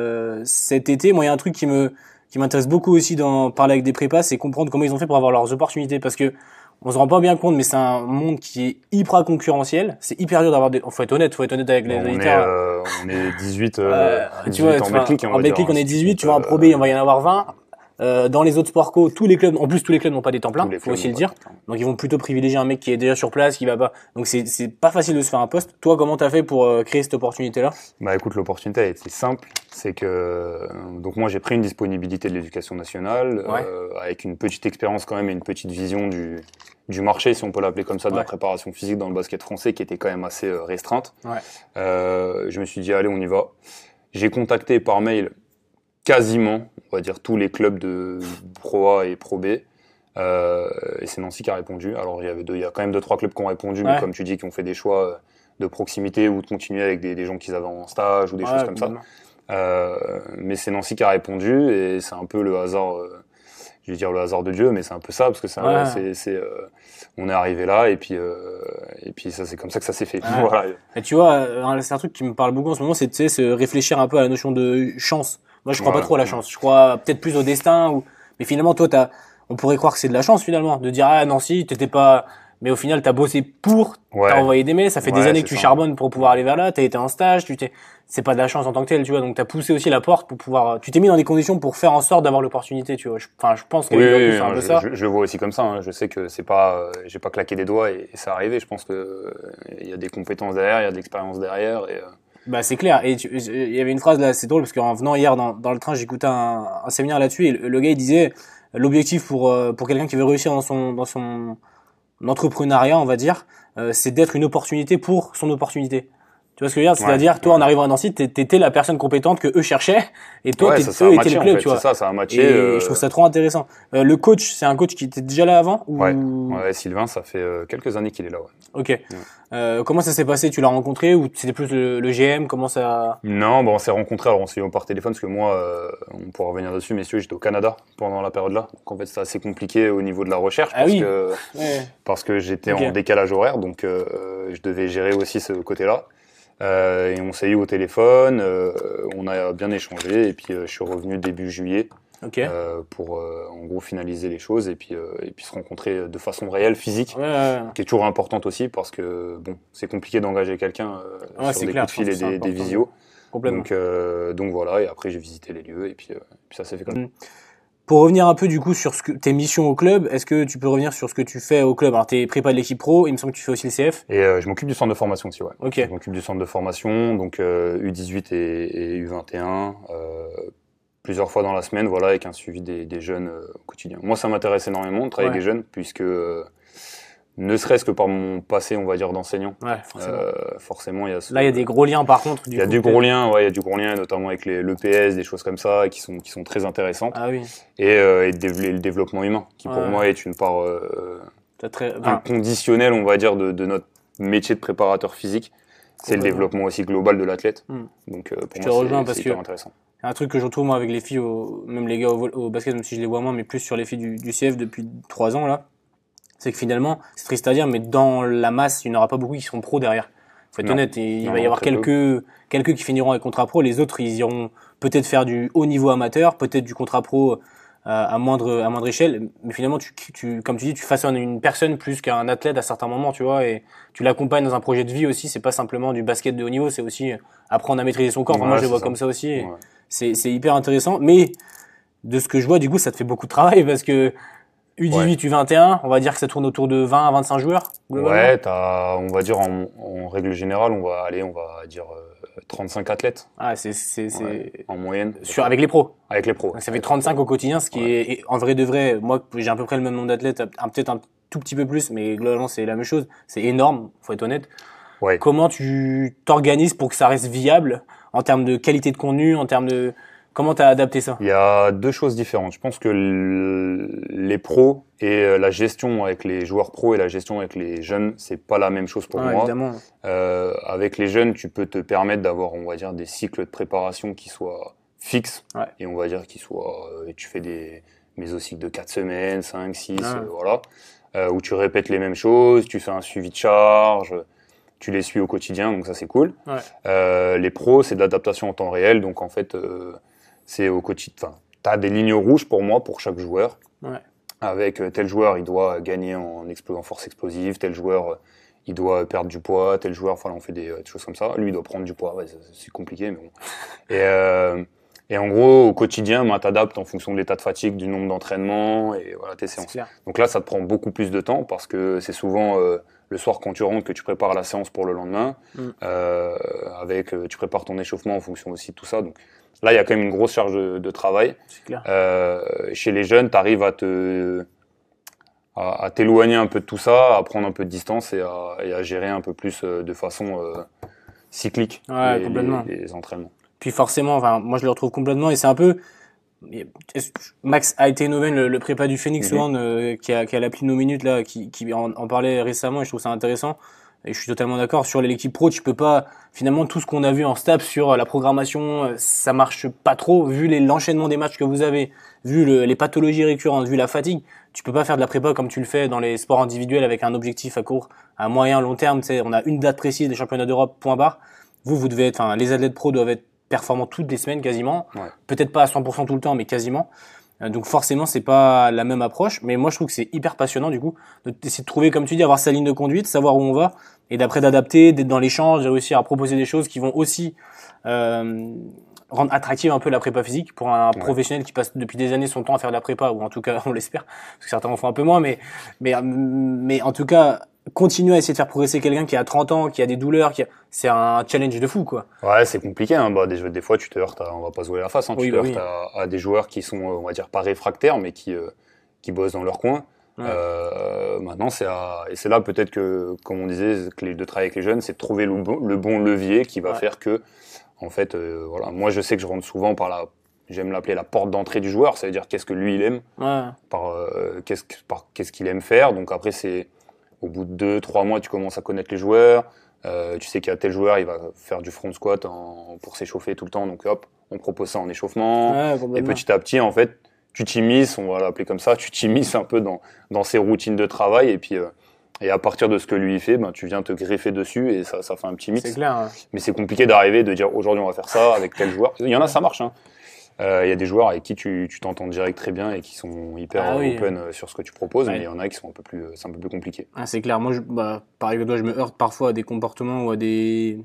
cet été. Moi, il y a un truc qui m'intéresse beaucoup aussi dans parler avec des prépas, c'est comprendre comment ils ont fait pour avoir leurs opportunités, parce que on se rend pas bien compte, mais c'est un monde qui est hyper concurrentiel. C'est hyper dur d'avoir des. Faut être honnête avec les auditeurs. On est 18. Tu vois, en Betclic, on est 18. Tu vois, en Pro B, on va y en avoir 20. Dans les autres sports co, tous les clubs n'ont pas des temps pleins, faut aussi le dire. Donc ils vont plutôt privilégier un mec qui est déjà sur place, qui va pas. Donc c'est pas facile de se faire un poste. Toi, comment t'as fait pour créer cette opportunité-là? Écoute, l'opportunité a été simple. C'est que donc moi j'ai pris une disponibilité de l'éducation nationale avec une petite expérience quand même et une petite vision du marché, si on peut l'appeler comme ça, de la préparation physique dans le basket français, qui était quand même assez restreinte. Je me suis dit allez, on y va. J'ai contacté par mail quasiment, on va dire, tous les clubs de Pro A et Pro B. Et c'est Nancy qui a répondu. Alors, il y a quand même 2-3 clubs qui ont répondu, mais comme tu dis, qui ont fait des choix de proximité ou de continuer avec des gens qu'ils avaient en stage ou des choses comme ça. Mais c'est Nancy qui a répondu et c'est un peu le hasard, je vais dire le hasard de Dieu, mais c'est un peu ça, parce que on est arrivé là et puis ça, c'est comme ça que ça s'est fait. Voilà. Et tu vois, c'est un truc qui me parle beaucoup en ce moment, c'est de se réfléchir un peu à la notion de chance. Moi, je crois pas trop à la chance. Je crois peut-être plus au destin. Mais finalement, toi, on pourrait croire que c'est de la chance finalement, de dire Nancy, t'étais pas. Mais au final, t'as bossé t'as envoyé des mails. Ça fait des années que tu charbonnes pour pouvoir aller vers là. T'as été en stage. C'est pas de la chance en tant que tel, tu vois. Donc t'as poussé aussi la porte pour pouvoir. Tu t'es mis dans des conditions pour faire en sorte d'avoir l'opportunité, tu vois. Je pense que c'est un peu ça. Je le vois aussi comme ça. Je sais que c'est pas. J'ai pas claqué des doigts et c'est arrivé. Je pense que il y a des compétences derrière, il y a de l'expérience derrière et. C'est clair. Et il y avait une phrase là, c'est drôle parce qu'en venant hier dans le train, j'écoutais un séminaire là-dessus et le gars il disait l'objectif pour quelqu'un qui veut réussir dans son entrepreneuriat, on va dire, c'est d'être une opportunité pour son opportunité. Tu vois ce que je veux dire? C'est-à-dire, toi, en arrivant à Nancy, t'étais la personne compétente que eux cherchaient, et toi, eux étaient le club, tu vois. C'est ça a matché. Et je trouve ça trop intéressant. Le coach, c'est un coach qui était déjà là avant, ou... Ouais, Sylvain, ça fait quelques années qu'il est là, Ok. Comment ça s'est passé? Tu l'as rencontré, ou c'était plus le GM? Comment ça... Non, on s'est rencontrés, alors on s'est eu par téléphone, parce que moi, on pourra revenir dessus, messieurs, j'étais au Canada pendant la période-là. Donc en fait, c'est assez compliqué au niveau de la recherche, parce que j'étais en décalage horaire, donc je devais gérer aussi ce côté-là. Et on s'est eu au téléphone, on a bien échangé et puis je suis revenu début juillet pour en gros finaliser les choses et puis se rencontrer de façon réelle, physique, qui est toujours importante aussi parce que c'est compliqué d'engager quelqu'un sur des coups de fil et des visios. Donc voilà, et après j'ai visité les lieux et puis ça s'est fait comme ça. Pour revenir un peu du coup sur tes missions au club, est-ce que tu peux revenir sur ce que tu fais au club? Alors t'es prépa de l'équipe pro, il me semble que tu fais aussi le CF. Et je m'occupe du centre de formation aussi, Je m'occupe du centre de formation, donc U18 et U21, plusieurs fois dans la semaine, avec un suivi des jeunes au quotidien. Moi, ça m'intéresse énormément de travailler avec des jeunes, puisque ne serait-ce que par mon passé, on va dire, d'enseignant. Forcément, il y a là, il y a des gros liens, par contre. Il y a du gros lien, notamment avec l'EPS, des choses comme ça, qui sont très intéressantes. Ah oui. Et le développement humain, qui pour moi est une part inconditionnelle, on va dire, de notre métier de préparateur physique. C'est le développement aussi global de l'athlète. Donc, pour moi, c'est hyper intéressant. Un truc que je retrouve, moi, avec les filles, même les gars au basket, même si je les vois moins, mais plus sur les filles du CF depuis 3 ans, là. C'est que finalement, c'est triste à dire, mais dans la masse, il n'y en aura pas beaucoup qui seront pros derrière. Faut être honnête, il va y avoir quelques qui finiront avec contrat pro, les autres, ils iront peut-être faire du haut niveau amateur, peut-être du contrat pro à moindre échelle, mais finalement, comme tu dis, tu façonnes une personne plus qu'un athlète à certains moments, tu vois, et tu l'accompagnes dans un projet de vie aussi, c'est pas simplement du basket de haut niveau, c'est aussi apprendre à maîtriser son corps. Moi, je le vois comme ça aussi, et c'est hyper intéressant, mais de ce que je vois, du coup, ça te fait beaucoup de travail, parce que U18, U21, on va dire que ça tourne autour de 20 à 25 joueurs. Ouais, on va dire en règle générale, on va dire 35 athlètes. Ah, c'est en moyenne. Avec les pros. Avec les pros. Ça fait 35 au quotidien, ce qui est en vrai de vrai. Moi, j'ai à peu près le même nombre d'athlètes, peut-être un tout petit peu plus, mais globalement c'est la même chose. C'est énorme, faut être honnête. comment tu t'organises pour que ça reste viable en termes de qualité de contenu, en termes de... Comment tu as adapté ça? Il y a deux choses différentes. Je pense que les pros et la gestion avec les joueurs pros et la gestion avec les jeunes, c'est pas la même chose pour moi. Évidemment. Avec les jeunes, tu peux te permettre d'avoir, on va dire, des cycles de préparation qui soient fixes et on va dire qu'ils soient... tu fais des mésocycles de 4 semaines, 5, 6, voilà. Où tu répètes les mêmes choses, tu fais un suivi de charge, tu les suis au quotidien, donc ça c'est cool. Les pros, c'est de l'adaptation en temps réel, donc en fait... c'est au quotidien. Enfin, tu as des lignes rouges pour moi, pour chaque joueur. Avec tel joueur, il doit gagner en force explosive, tel joueur, il doit perdre du poids, tel joueur, enfin, on fait des choses comme ça. Lui, il doit prendre du poids, c'est compliqué, mais bon. Et en gros, au quotidien, tu t'adaptes en fonction de l'état de fatigue, du nombre d'entraînements et voilà, tes séances. Donc là, ça te prend beaucoup plus de temps parce que c'est souvent le soir quand tu rentres que tu prépares la séance pour le lendemain. Tu prépares ton échauffement en fonction aussi de tout ça. Donc, là, il y a quand même une grosse charge de travail. Chez les jeunes, tu arrives à t'éloigner un peu de tout ça, à prendre un peu de distance et à gérer un peu plus de façon cyclique les entraînements. Puis forcément, enfin, moi je le retrouve complètement et c'est un peu... Max Aitenoven, le prépa du Phoenix One, qui a l'appli No Minutes, là, qui en parlait récemment et je trouve ça intéressant. Et je suis totalement d'accord. Sur l'équipe pro, tu peux pas, finalement, tout ce qu'on a vu en STAPS sur la programmation, ça marche pas trop, vu l'enchaînement des matchs que vous avez, vu les pathologies récurrentes, vu la fatigue. Tu peux pas faire de la prépa comme tu le fais dans les sports individuels avec un objectif à court, à moyen, long terme. Tu sais, on a une date précise des championnats d'Europe, point barre. Vous devez être, enfin, les athlètes pro doivent être performants toutes les semaines quasiment. Peut-être pas à 100% tout le temps, mais quasiment. Donc forcément, c'est pas la même approche, mais moi je trouve que c'est hyper passionnant du coup d'essayer de trouver, comme tu dis, avoir sa ligne de conduite, savoir où on va, et d'après d'adapter, d'être dans l'échange, de réussir à proposer des choses qui vont aussi rendre attractive un peu la prépa physique pour un professionnel qui passe depuis des années son temps à faire de la prépa, ou en tout cas on l'espère, parce que certains en font un peu moins, mais en tout cas continuer à essayer de faire progresser quelqu'un qui a 30 ans, qui a des douleurs, c'est un challenge de fou, quoi. Ouais, c'est compliqué, hein. Des fois, tu te heurtes on va pas se voiler la face, hein. Tu te heurtes à des joueurs qui sont, on va dire, pas réfractaires, mais qui bossent dans leur coin. Maintenant, et c'est là peut-être que, comme on disait, de travailler avec les jeunes, c'est de trouver le bon levier qui va faire que, en fait, voilà. Moi, je sais que je rentre souvent j'aime l'appeler la porte d'entrée du joueur. Ça veut dire qu'est-ce que lui, il aime, qu'est-ce qu'il aime faire. Donc après, c'est, au bout de 2-3 mois, tu commences à connaître les joueurs. Tu sais qu'il y a tel joueur, il va faire du front squat pour s'échauffer tout le temps. Donc hop, on propose ça en échauffement. Et petit à petit, en fait, tu t'immisces, on va l'appeler comme ça, tu t'immisces un peu dans ses routines de travail. Et puis, et à partir de ce que lui fait, tu viens te greffer dessus et ça fait un petit mix. C'est clair. Mais c'est compliqué d'arriver, de dire aujourd'hui on va faire ça avec tel joueur. Il y en a, ça marche, hein. Il y a des joueurs avec qui tu t'entends direct très bien et qui sont hyper open sur ce que tu proposes, mais il y en a qui sont c'est un peu plus compliqué. C'est clair. Moi, pareil que toi, je me heurte parfois à des comportements ou à des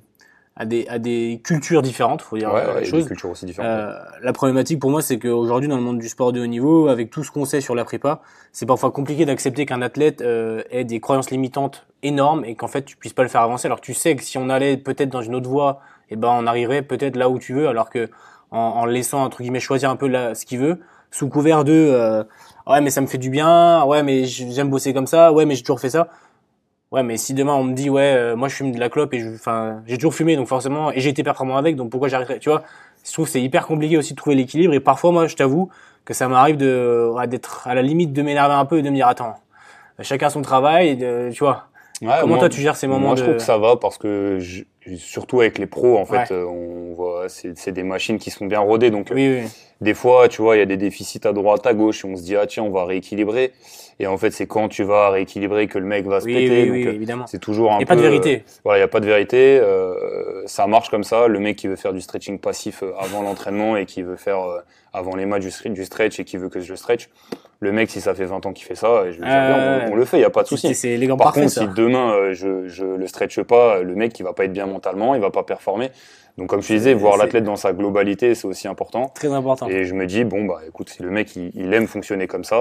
cultures différentes, faut dire les choses. Des cultures aussi différentes. La problématique pour moi, c'est qu'aujourd'hui, dans le monde du sport de haut niveau, avec tout ce qu'on sait sur la prépa, c'est parfois compliqué d'accepter qu'un athlète ait des croyances limitantes énormes et qu'en fait, tu puisses pas le faire avancer. Alors que tu sais que si on allait peut-être dans une autre voie, on arriverait peut-être là où tu veux, alors que en laissant entre guillemets choisir un peu ce qu'il veut, sous couvert de ouais mais ça me fait du bien, ouais mais j'aime bosser comme ça, ouais mais j'ai toujours fait ça. Ouais, mais si demain on me dit moi je fume de la clope et j'ai toujours fumé donc forcément et j'ai été performant avec donc pourquoi j'arrêterais, tu vois. Je trouve que c'est hyper compliqué aussi de trouver l'équilibre et parfois moi je t'avoue que ça m'arrive d'être à la limite de m'énerver un peu et de me dire attends, chacun son travail tu vois. Comment toi tu gères ces moments? Moi je trouve que ça va parce que surtout avec les pros en fait on voit c'est des machines qui sont bien rodées donc des fois tu vois il y a des déficits à droite à gauche et on se dit tiens on va rééquilibrer et en fait c'est quand tu vas rééquilibrer que le mec va se péter donc évidemment. C'est toujours un peu il y a pas de vérité. Voilà, il y a pas de vérité, ça marche comme ça, le mec qui veut faire du stretching passif avant l'entraînement et qui veut faire avant les matchs du stretch et qui veut que je stretch. Le mec, si ça fait 20 ans qu'il fait ça, je vais dire, on le fait, il n'y a pas de souci. Par contre, si demain, je le stretche pas, le mec, il va pas être bien mentalement, il va pas performer. Donc, comme je disais, voir l'athlète dans sa globalité, c'est aussi important. Très important. Et je me dis, écoute, si le mec, il aime fonctionner comme ça,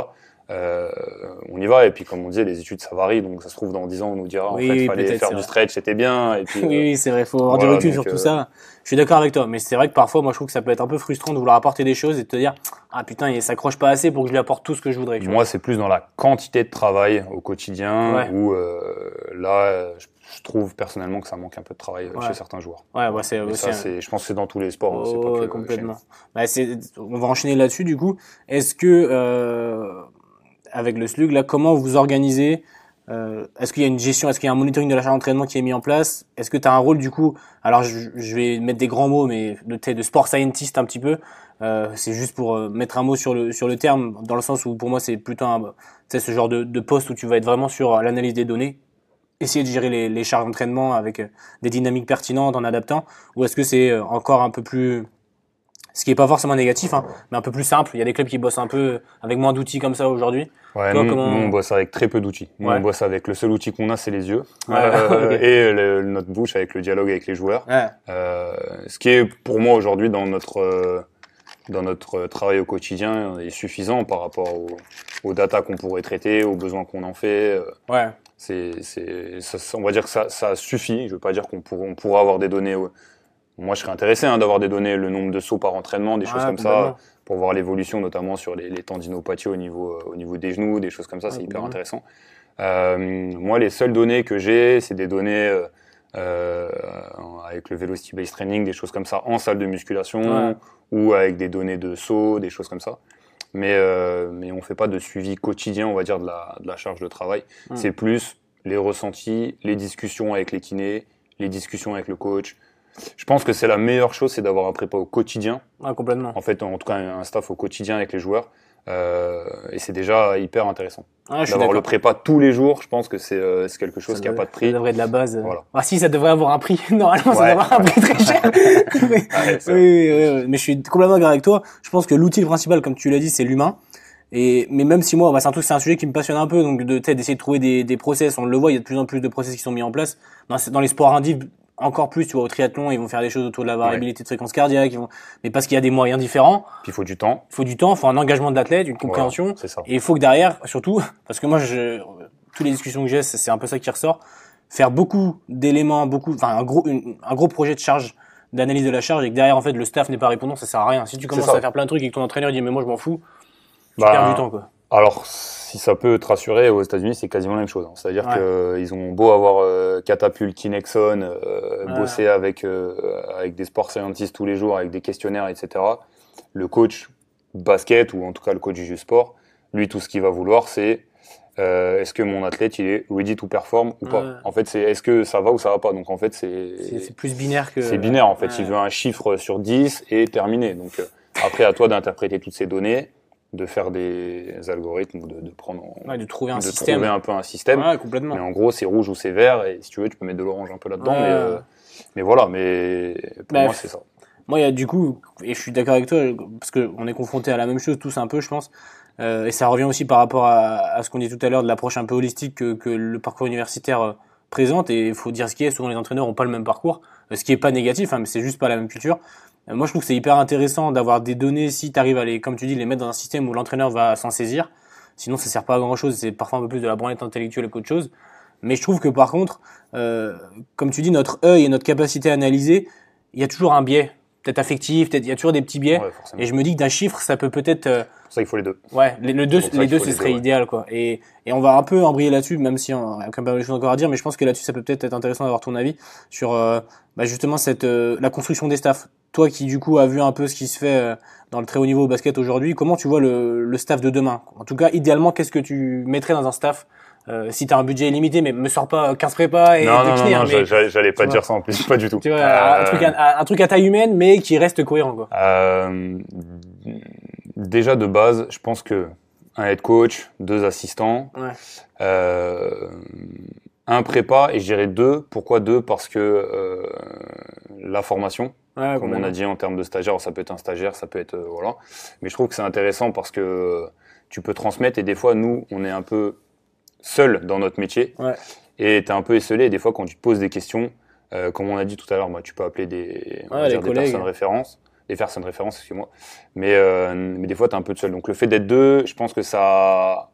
on y va. Et puis, comme on disait, les études, ça varie. Donc, ça se trouve, dans 10 ans, on nous dira, en fait, il fallait faire du stretch, c'était bien. Et puis, oui, c'est vrai, il faut avoir du recul sur tout ça. Je suis d'accord avec toi, mais c'est vrai que parfois, moi, je trouve que ça peut être un peu frustrant de vouloir apporter des choses et de te dire, ah putain, il s'accroche pas assez pour que je lui apporte tout ce que je voudrais. Moi, c'est plus dans la quantité de travail au quotidien où là, je trouve personnellement que ça manque un peu de travail chez certains joueurs. Ouais, c'est ça, je pense que c'est dans tous les sports. Oh, pas complètement. Bah, on va enchaîner là-dessus, du coup. Est-ce que, avec le SLUG, là, comment vous organisez? Est-ce qu'il y a une gestion, est-ce qu'il y a un monitoring de la charge d'entraînement qui est mis en place? Est-ce que tu as un rôle, du coup, alors je vais mettre des grands mots, mais de sport scientist un petit peu. C'est juste pour mettre un mot sur le terme, dans le sens où pour moi c'est plutôt ce genre de poste où tu vas être vraiment sur l'analyse des données, essayer de gérer les charges d'entraînement avec des dynamiques pertinentes en adaptant, ou est-ce que c'est encore un peu plus, ce qui est pas forcément négatif, hein, mais un peu plus simple. Il y a des clubs qui bossent un peu avec moins d'outils comme ça aujourd'hui. Ouais, nous, on bosse avec très peu d'outils. Nous, on bosse avec le seul outil qu'on a, c'est les yeux. Et notre bouche avec le dialogue avec les joueurs. Ce qui est, pour moi, aujourd'hui, dans notre travail au quotidien, est suffisant par rapport aux data qu'on pourrait traiter, aux besoins qu'on en fait. On va dire que ça suffit. Je veux pas dire qu'on pourra avoir des données. Moi, je serais intéressé d'avoir des données, le nombre de sauts par entraînement, des choses comme ça, pour voir l'évolution, notamment sur les tendinopathies au niveau des genoux, des choses comme ça, c'est hyper intéressant. Moi, les seules données que j'ai, c'est des données avec le velocity based training, des choses comme ça, en salle de musculation, ou avec des données de saut, des choses comme ça. Mais on fait pas de suivi quotidien, on va dire, de la charge de travail. C'est plus les ressentis, les discussions avec les kinés, les discussions avec le coach. Je pense que c'est la meilleure chose, c'est d'avoir un prépa au quotidien. Complètement. En fait, en tout cas, un staff au quotidien avec les joueurs. Et c'est déjà hyper intéressant. D'avoir le prépa tous les jours, je pense que c'est quelque chose qui n'a pas de prix. Ça devrait être la base. Voilà. Si, ça devrait avoir un prix. Normalement, ça devrait avoir un prix très cher. Mais je suis complètement d'accord avec toi. Je pense que l'outil principal, comme tu l'as dit, c'est l'humain. Mais même si moi, c'est un sujet qui me passionne un peu, donc d'essayer de trouver des process, on le voit, il y a de plus en plus de process qui sont mis en place. Dans les sports indiv, encore plus, tu vois, au triathlon, ils vont faire des choses autour de la variabilité de fréquence cardiaque, mais parce qu'il y a des moyens différents. Puis il faut du temps. Il faut un engagement de l'athlète, une compréhension. C'est ça. Et il faut que derrière, surtout, parce que moi, toutes les discussions que j'ai, c'est un peu ça qui ressort, faire beaucoup d'éléments, un gros projet de charge, d'analyse de la charge, et que derrière, en fait, le staff n'est pas répondant, ça sert à rien. Si tu commences à faire plein de trucs et que ton entraîneur dit, mais moi, je m'en fous, tu perds du temps, quoi. Alors, si ça peut te rassurer, aux États-Unis, c'est quasiment la même chose. C'est-à-dire qu'ils ont beau avoir Catapult, Kinexon, bosser avec des sport scientists tous les jours, avec des questionnaires, etc. Le coach basket, ou en tout cas le coach du sport, lui, tout ce qu'il va vouloir, c'est est-ce que mon athlète, il est ready to perform ou pas. En fait, c'est est-ce que ça va ou ça va pas. Donc, en fait, c'est plus binaire que... C'est binaire, en fait. Il veut un chiffre sur 10 et terminé. Donc, après, à toi d'interpréter toutes ces données, de faire des algorithmes, de prendre de trouver un système. Trouver un peu un système. Complètement. Mais en gros, c'est rouge ou c'est vert, et si tu veux, tu peux mettre de l'orange un peu là-dedans, mais voilà, mais pour moi, c'est ça. Moi, il y a du coup, et je suis d'accord avec toi, parce qu'on est confrontés à la même chose tous un peu, je pense, et ça revient aussi par rapport à ce qu'on dit tout à l'heure de l'approche un peu holistique que le parcours universitaire présente, et il faut dire ce qui est, souvent les entraîneurs n'ont pas le même parcours, ce qui est pas négatif, mais c'est juste pas la même culture. Moi, je trouve que c'est hyper intéressant d'avoir des données si tu arrives à comme tu dis, les mettre dans un système où l'entraîneur va s'en saisir. Sinon, ça sert pas à grand chose. C'est parfois un peu plus de la branlette intellectuelle qu'autre chose. Mais je trouve que par contre, comme tu dis, notre œil et notre capacité à analyser, il y a toujours un biais. Peut-être affectif, il y a toujours des petits biais. Et je me dis que d'un chiffre, ça peut peut-être... pour ça, il faut les deux. Les deux, ce serait idéal, quoi. Et on va un peu embrayer là-dessus, même si on a quand même pas mal de choses encore à dire, mais je pense que là-dessus, ça peut peut-être être intéressant d'avoir ton avis sur justement la construction des staffs. Toi qui, du coup, as vu un peu ce qui se fait dans le très haut niveau au basket aujourd'hui, comment tu vois le staff de demain? En tout cas, idéalement, qu'est-ce que tu mettrais dans un staff si tu as un budget illimité, mais me sors pas 15 prépas et non, j'allais pas dire ça en plus, pas du tout. Tu vois, un truc à taille humaine, mais qui reste cohérent, quoi. Déjà, de base, je pense que un head coach, 2 assistants, un prépa, et je dirais 2. Pourquoi 2? Parce que la formation, comme on a dit en termes de stagiaire, ça peut être un stagiaire, ça peut être... voilà. Mais je trouve que c'est intéressant parce que tu peux transmettre, et des fois, nous, on est un peu seul dans notre métier, et t'es un peu esselé, et des fois, quand tu te poses des questions, comme on a dit tout à l'heure, tu peux appeler des personnes références, excuse-moi, mais des fois, t'es un peu seul. Donc, le fait d'être 2, je pense que ça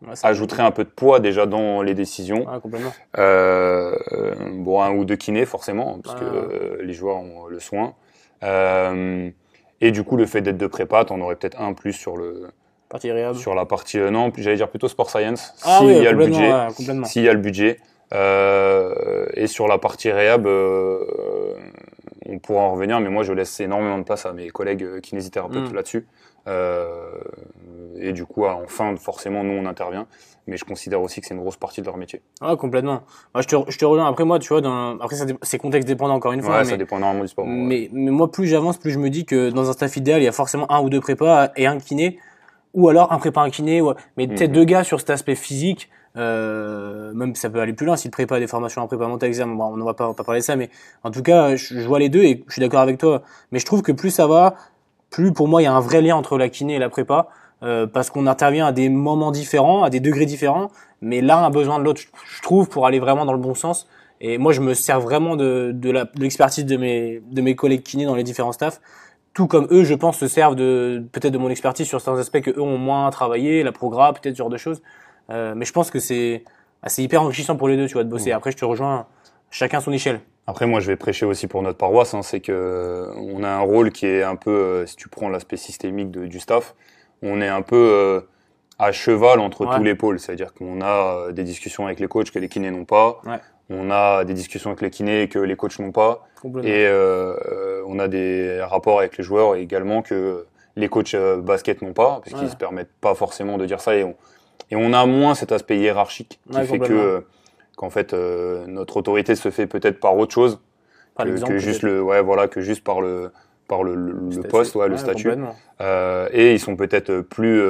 ajouterait un peu de poids déjà dans les décisions. Complètement. Bon, 1 ou 2 kinés forcément, parce que les joueurs ont le soin. Et du coup, le fait d'être de prépa, t'en aurais peut-être un plus sur la partie, non, j'allais dire plutôt sport science, s'il y a le budget. S'il y a le budget. Et sur la partie réhab, on pourra en revenir, mais moi je laisse énormément de place à mes collègues kinésithérapeutes là-dessus. Et du coup, en fin, forcément, nous on intervient, mais je considère aussi que c'est une grosse partie de leur métier. Complètement. Moi, je te rejoins. Après, moi, tu vois, après, c'est contexte dépendant encore une fois. Ouais, ça dépend énormément du sport. Mais moi, plus j'avance, plus je me dis que dans un staff idéal, il y a forcément 1 ou 2 prépas et un kiné, ou alors un prépa, un kiné, mais peut-être 2 gars sur cet aspect physique. Même ça peut aller plus loin si le prépa a des formations en prépa mentale, examen, on ne va pas parler de ça, mais en tout cas je vois les deux et je suis d'accord avec toi, mais je trouve que plus ça va, plus pour moi il y a un vrai lien entre la kiné et la prépa, parce qu'on intervient à des moments différents, à des degrés différents, mais l'un a besoin de l'autre, je trouve, pour aller vraiment dans le bon sens. Et moi je me sers vraiment de l'expertise de mes collègues kinés dans les différents staffs, tout comme eux, je pense, se servent peut-être de mon expertise sur certains aspects que eux ont moins travaillé, la progra, peut-être ce genre de choses. Mais je pense que c'est hyper enrichissant pour les deux, tu vois, de bosser. Après, je te rejoins, chacun son échelle. Après, moi, je vais prêcher aussi pour notre paroisse, c'est que on a un rôle qui est un peu, si tu prends l'aspect systémique du staff, on est un peu à cheval entre tous les pôles. C'est-à-dire qu'on a des discussions avec les coachs que les kinés n'ont pas. On a des discussions avec les kinés que les coachs n'ont pas. Et on a des rapports avec les joueurs également que les coachs basket n'ont pas, parce qu'ils se permettent pas forcément de dire ça. Et on a moins cet aspect hiérarchique qui fait qu'en fait notre autorité se fait peut-être par autre chose que juste que juste par le poste, le statut. Et ils sont peut-être plus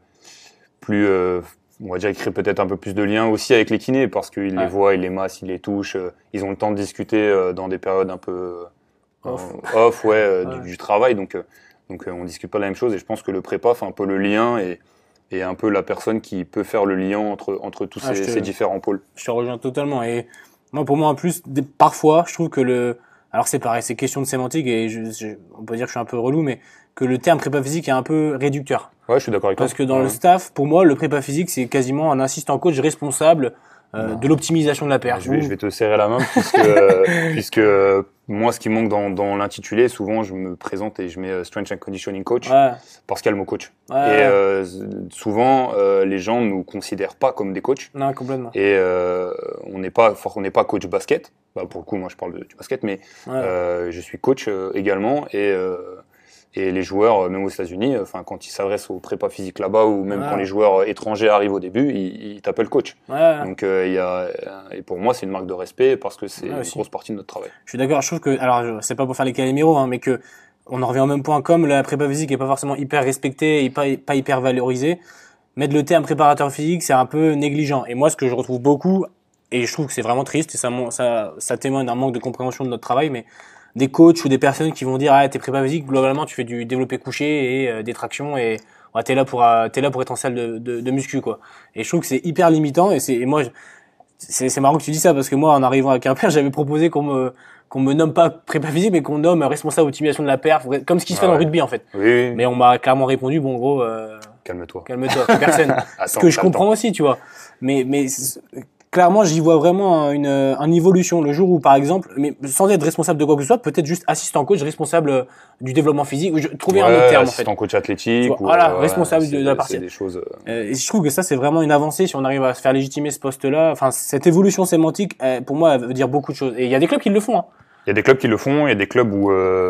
on va dire, ils créent peut-être un peu plus de liens aussi avec les kinés parce qu'ils les voient, ils les massent, ils les touchent, ils ont le temps de discuter dans des périodes un peu off du travail, donc on discute pas la même chose. Et je pense que le prépa fait un peu le lien et un peu la personne qui peut faire le lien entre tous ces différents pôles. Je te rejoins totalement. Et moi, pour moi, en plus, parfois, je trouve que alors c'est pareil, c'est question de sémantique et on peut dire que je suis un peu relou, mais que le terme prépa physique est un peu réducteur. Ouais, je suis d'accord avec toi. Parce que dans le staff, pour moi, le prépa physique, c'est quasiment un assistant coach responsable de l'optimisation de la perf. Je vais te serrer la main puisque moi, ce qui manque dans l'intitulé, souvent, je me présente et je mets Strength and Conditioning Coach parce qu'il y a le mot coach. Et souvent, les gens nous considèrent pas comme des coachs. Non, complètement. Et on n'est pas coach basket. Bah, pour le coup, moi, je parle du basket, mais je suis coach également et les joueurs, même aux États-Unis, quand ils s'adressent aux prépa physiques là-bas ou même quand les joueurs étrangers arrivent au début, ils t'appellent coach. Donc et pour moi, c'est une marque de respect parce que c'est une grosse partie de notre travail. Je suis d'accord. Je trouve que, alors, c'est pas pour faire les Calimero, mais que on en revient au même point, comme la prépa physique est pas forcément hyper respectée et pas hyper valorisée. Mettre le terme préparateur physique, c'est un peu négligent. Et moi, ce que je retrouve beaucoup, et je trouve que c'est vraiment triste, et ça témoigne d'un manque de compréhension de notre travail, mais des coachs ou des personnes qui vont dire t'es prépa physique, globalement tu fais du développé couché et des tractions et t'es là pour être en salle de muscu quoi. Et je trouve que c'est hyper limitant et moi c'est marrant que tu dis ça parce que moi en arrivant à Quimper j'avais proposé qu'on me nomme pas prépa physique mais qu'on nomme responsable optimisation de la perf comme ce qui se fait dans le rugby en fait. Oui. Mais on m'a clairement répondu bon gros calme-toi personne. Ce que je comprends aussi tu vois. Mais clairement, j'y vois vraiment une évolution le jour où, par exemple, mais sans être responsable de quoi que ce soit, peut-être juste assistant coach, responsable du développement physique, ou trouver un autre terme en fait. Assistant coach athlétique. Responsable de la partie. Des choses. Et je trouve que ça, c'est vraiment une avancée si on arrive à se faire légitimer ce poste-là. Enfin, cette évolution sémantique, pour moi, elle veut dire beaucoup de choses. Et il y a des clubs qui le font. Hein. Il y a des clubs qui le font, il y a des clubs où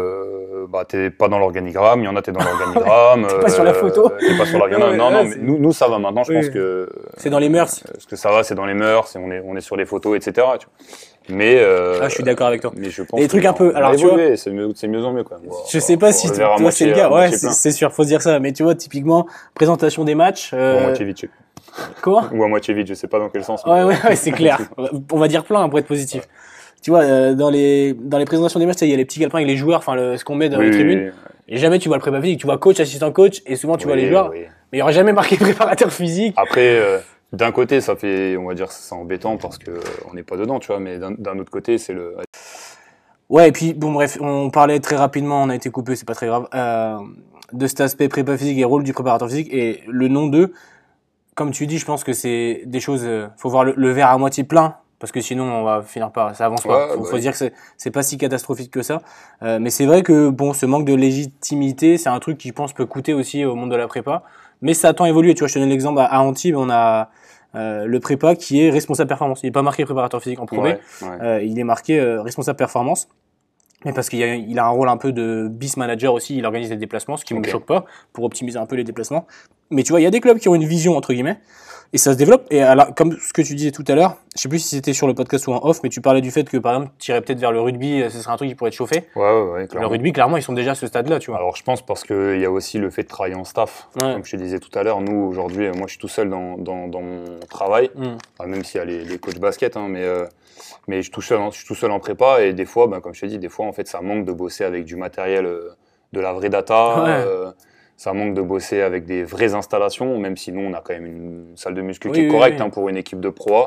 t'es pas dans l'organigramme, il y en a t'es dans l'organigramme. T'es pas sur la photo. T'es pas sur l'organigramme. Non, mais nous ça va maintenant, je pense que c'est dans les mœurs. Parce que ça va, c'est dans les mœurs, on est sur les photos, etc. Tu vois. Mais je suis d'accord avec toi. Mais je pense les trucs un peu alors tu vois, c'est mieux en mieux quand même. Je sais pas si toi c'est le cas. C'est sûr, faut se dire ça, mais tu vois typiquement présentation des matchs ou à moitié vide. Quoi? Ou à moitié vide, je sais pas dans quel sens. Ouais, c'est clair. On va dire plein pour être positif. Ouais. Tu vois, dans les présentations des matchs, il y a les petits calepins avec les joueurs, ce qu'on met dans les tribunes. Et jamais tu vois le prépa physique, tu vois coach, assistant coach, et souvent tu vois les joueurs. Mais il y aurait jamais marqué préparateur physique. Après, d'un côté, ça fait, on va dire, c'est embêtant parce que on n'est pas dedans, tu vois. Mais d'un autre côté, c'est le. Ouais, et puis bon bref, on parlait très rapidement, on a été coupé, c'est pas très grave, de cet aspect prépa physique et rôle du préparateur physique et le nom d'eux. comme tu dis, je pense que c'est des choses. Faut voir le verre à moitié plein. Parce que sinon, on va finir par. Ça avance pas. Faut se dire que c'est pas si catastrophique que ça. Mais c'est vrai que bon, ce manque de légitimité, c'est un truc qui, je pense, peut coûter aussi au monde de la prépa. Mais ça a tant évolué. Tu vois, je te donne l'exemple. À Antibes, on a le prépa qui est responsable performance. Il n'est pas marqué préparateur physique en Pro B. Il est marqué responsable performance. Mais parce qu'il a un rôle un peu de bis manager aussi. Il organise les déplacements, ce qui me choque pas, pour optimiser un peu les déplacements. Mais tu vois, il y a des clubs qui ont une vision, entre guillemets. Et ça se développe. Et alors, comme ce que tu disais tout à l'heure, je sais plus si c'était sur le podcast ou en off, mais tu parlais du fait que, par exemple, tu irais peut-être vers le rugby, ce serait un truc qui pourrait te chauffer. Ouais, le rugby, clairement, ils sont déjà à ce stade-là, tu vois. Alors, je pense parce qu'il y a aussi le fait de travailler en staff. Comme je te disais tout à l'heure, nous, aujourd'hui, moi, je suis tout seul dans mon travail, même s'il y a les coachs basket, hein, mais je suis tout seul en prépa. Et des fois, comme je te dis, des fois, en fait, ça manque de bosser avec du matériel, de la vraie data. Ça manque de bosser avec des vraies installations, même si nous, on a quand même une salle de muscu qui est correcte hein, pour une équipe de pro.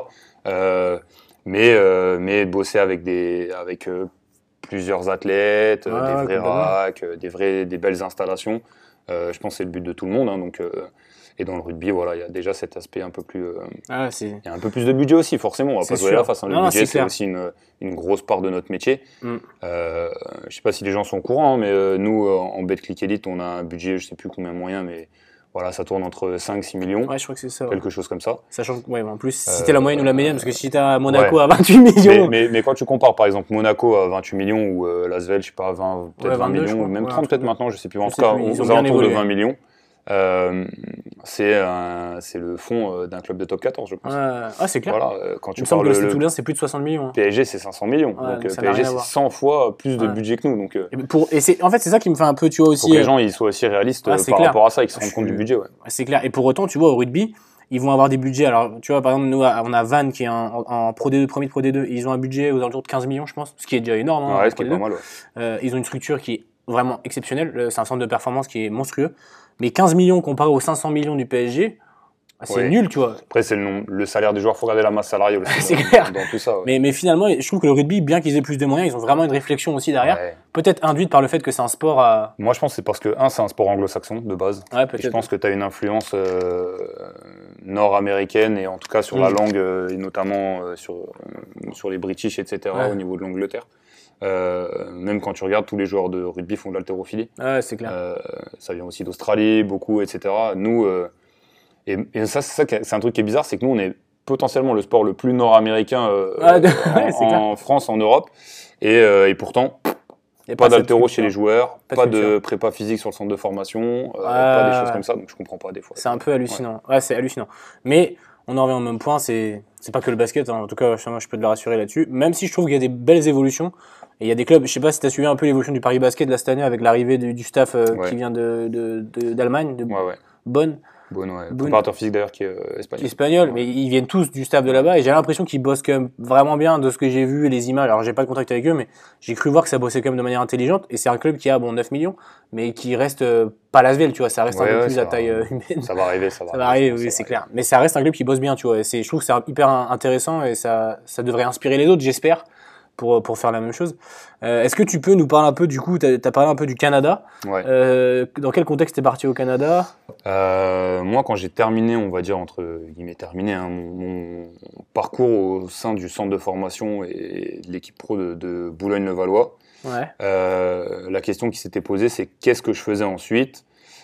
Mais bosser avec plusieurs athlètes, des vrais racks, des belles installations, je pense que c'est le but de tout le monde. Hein, donc, et dans le rugby, voilà, il y a déjà cet aspect un peu plus... il y a un peu plus de budget aussi, forcément. On va pas se jouer la face. Hein. Le budget, c'est aussi une grosse part de notre métier. Je sais pas si les gens sont au courant, hein, mais nous, en BetClick Elite, on a un budget, je sais plus combien moyen, mais voilà, ça tourne entre 5-6 millions. Ouais, je crois que c'est ça. Quelque chose comme ça. Sachant que, en plus, si t'es la moyenne ou la médiane, parce que si t'as Monaco à 28 millions... Mais quand tu compares, par exemple, Monaco à 28 millions ou Lasvel, je sais pas, peut-être 20 millions, ou même 30 peut-être maintenant, je sais plus. En tout cas, aux alentours de 20 millions. C'est le fond d'un club de top 14, je pense. C'est clair. Voilà, quand tu il me semble que le Stade Toulousain, c'est plus de 60 millions. Hein. PSG, c'est 500 millions. Donc PSG, c'est 100 fois plus de budget que nous. Donc, en fait, c'est ça qui me fait un peu, tu vois, aussi... Faut que les gens ils soient aussi réalistes par rapport à ça, ils se rendent compte du budget. C'est clair. Et pour autant, tu vois, au rugby, ils vont avoir des budgets. Alors, tu vois, par exemple, nous, on a Vannes qui est en Pro D2, premier de Pro D2. Ils ont un budget aux alentours de 15 millions, je pense, ce qui est déjà énorme. Hein, ce qui est pas mal. Ils ont une structure qui est vraiment exceptionnelle. C'est un centre de performance qui est monstrueux. Mais 15 millions comparé aux 500 millions du PSG, c'est nul, tu vois. Après, c'est le salaire des joueurs. Il faut regarder la masse salariale aussi. C'est clair. Dans tout ça. Mais finalement, je trouve que le rugby, bien qu'ils aient plus de moyens, ils ont vraiment une réflexion aussi derrière. Peut-être induite par le fait que c'est un sport à... Moi, je pense que c'est parce que, c'est un sport anglo-saxon de base. Et je pense que tu as une influence nord-américaine et en tout cas sur la langue, et notamment sur les British, etc., au niveau de l'Angleterre. Même quand tu regardes, tous les joueurs de rugby font de l'haltérophilie. C'est clair. Ça vient aussi d'Australie, beaucoup, etc. Nous, et ça, c'est un truc qui est bizarre, c'est que nous, on est potentiellement le sport le plus nord-américain en France, en Europe, et pourtant, pas d'haltéro chez les joueurs, pas de prépa physique sur le centre de formation, pas des choses comme ça, donc je comprends pas des fois. C'est un peu hallucinant. C'est hallucinant. Mais on en revient au même point, c'est pas que le basket, hein. En tout cas, moi, je peux te le rassurer là-dessus. Même si je trouve qu'il y a des belles évolutions, et il y a des clubs, je sais pas si tu as suivi un peu l'évolution du Paris Basket là cette année avec l'arrivée du staff qui vient d'Allemagne, de Bonn. Préparateur physique d'ailleurs qui est espagnol. Mais ils viennent tous du staff de là-bas et j'ai l'impression qu'ils bossent quand même vraiment bien de ce que j'ai vu et les images. Alors j'ai pas de contact avec eux, mais j'ai cru voir que ça bossait quand même de manière intelligente. Et c'est un club qui a 9 millions, mais qui reste pas Lasvel, tu vois, ça reste un peu plus à taille humaine. Ça va arriver, ça va arriver, oui, c'est clair. Mais ça reste un club qui bosse bien, tu vois. Je trouve que c'est hyper intéressant et ça devrait inspirer les autres, j'espère. Pour faire la même chose. Est-ce que tu peux nous parler un peu, du coup, t'as parlé un peu du Canada. Dans quel contexte t'es parti au Canada? Moi, quand j'ai terminé, on va dire, entre guillemets terminé, mon parcours au sein du centre de formation et de l'équipe pro de Boulogne-le-Valois, la question qui s'était posée, c'est qu'est-ce que je faisais ensuite?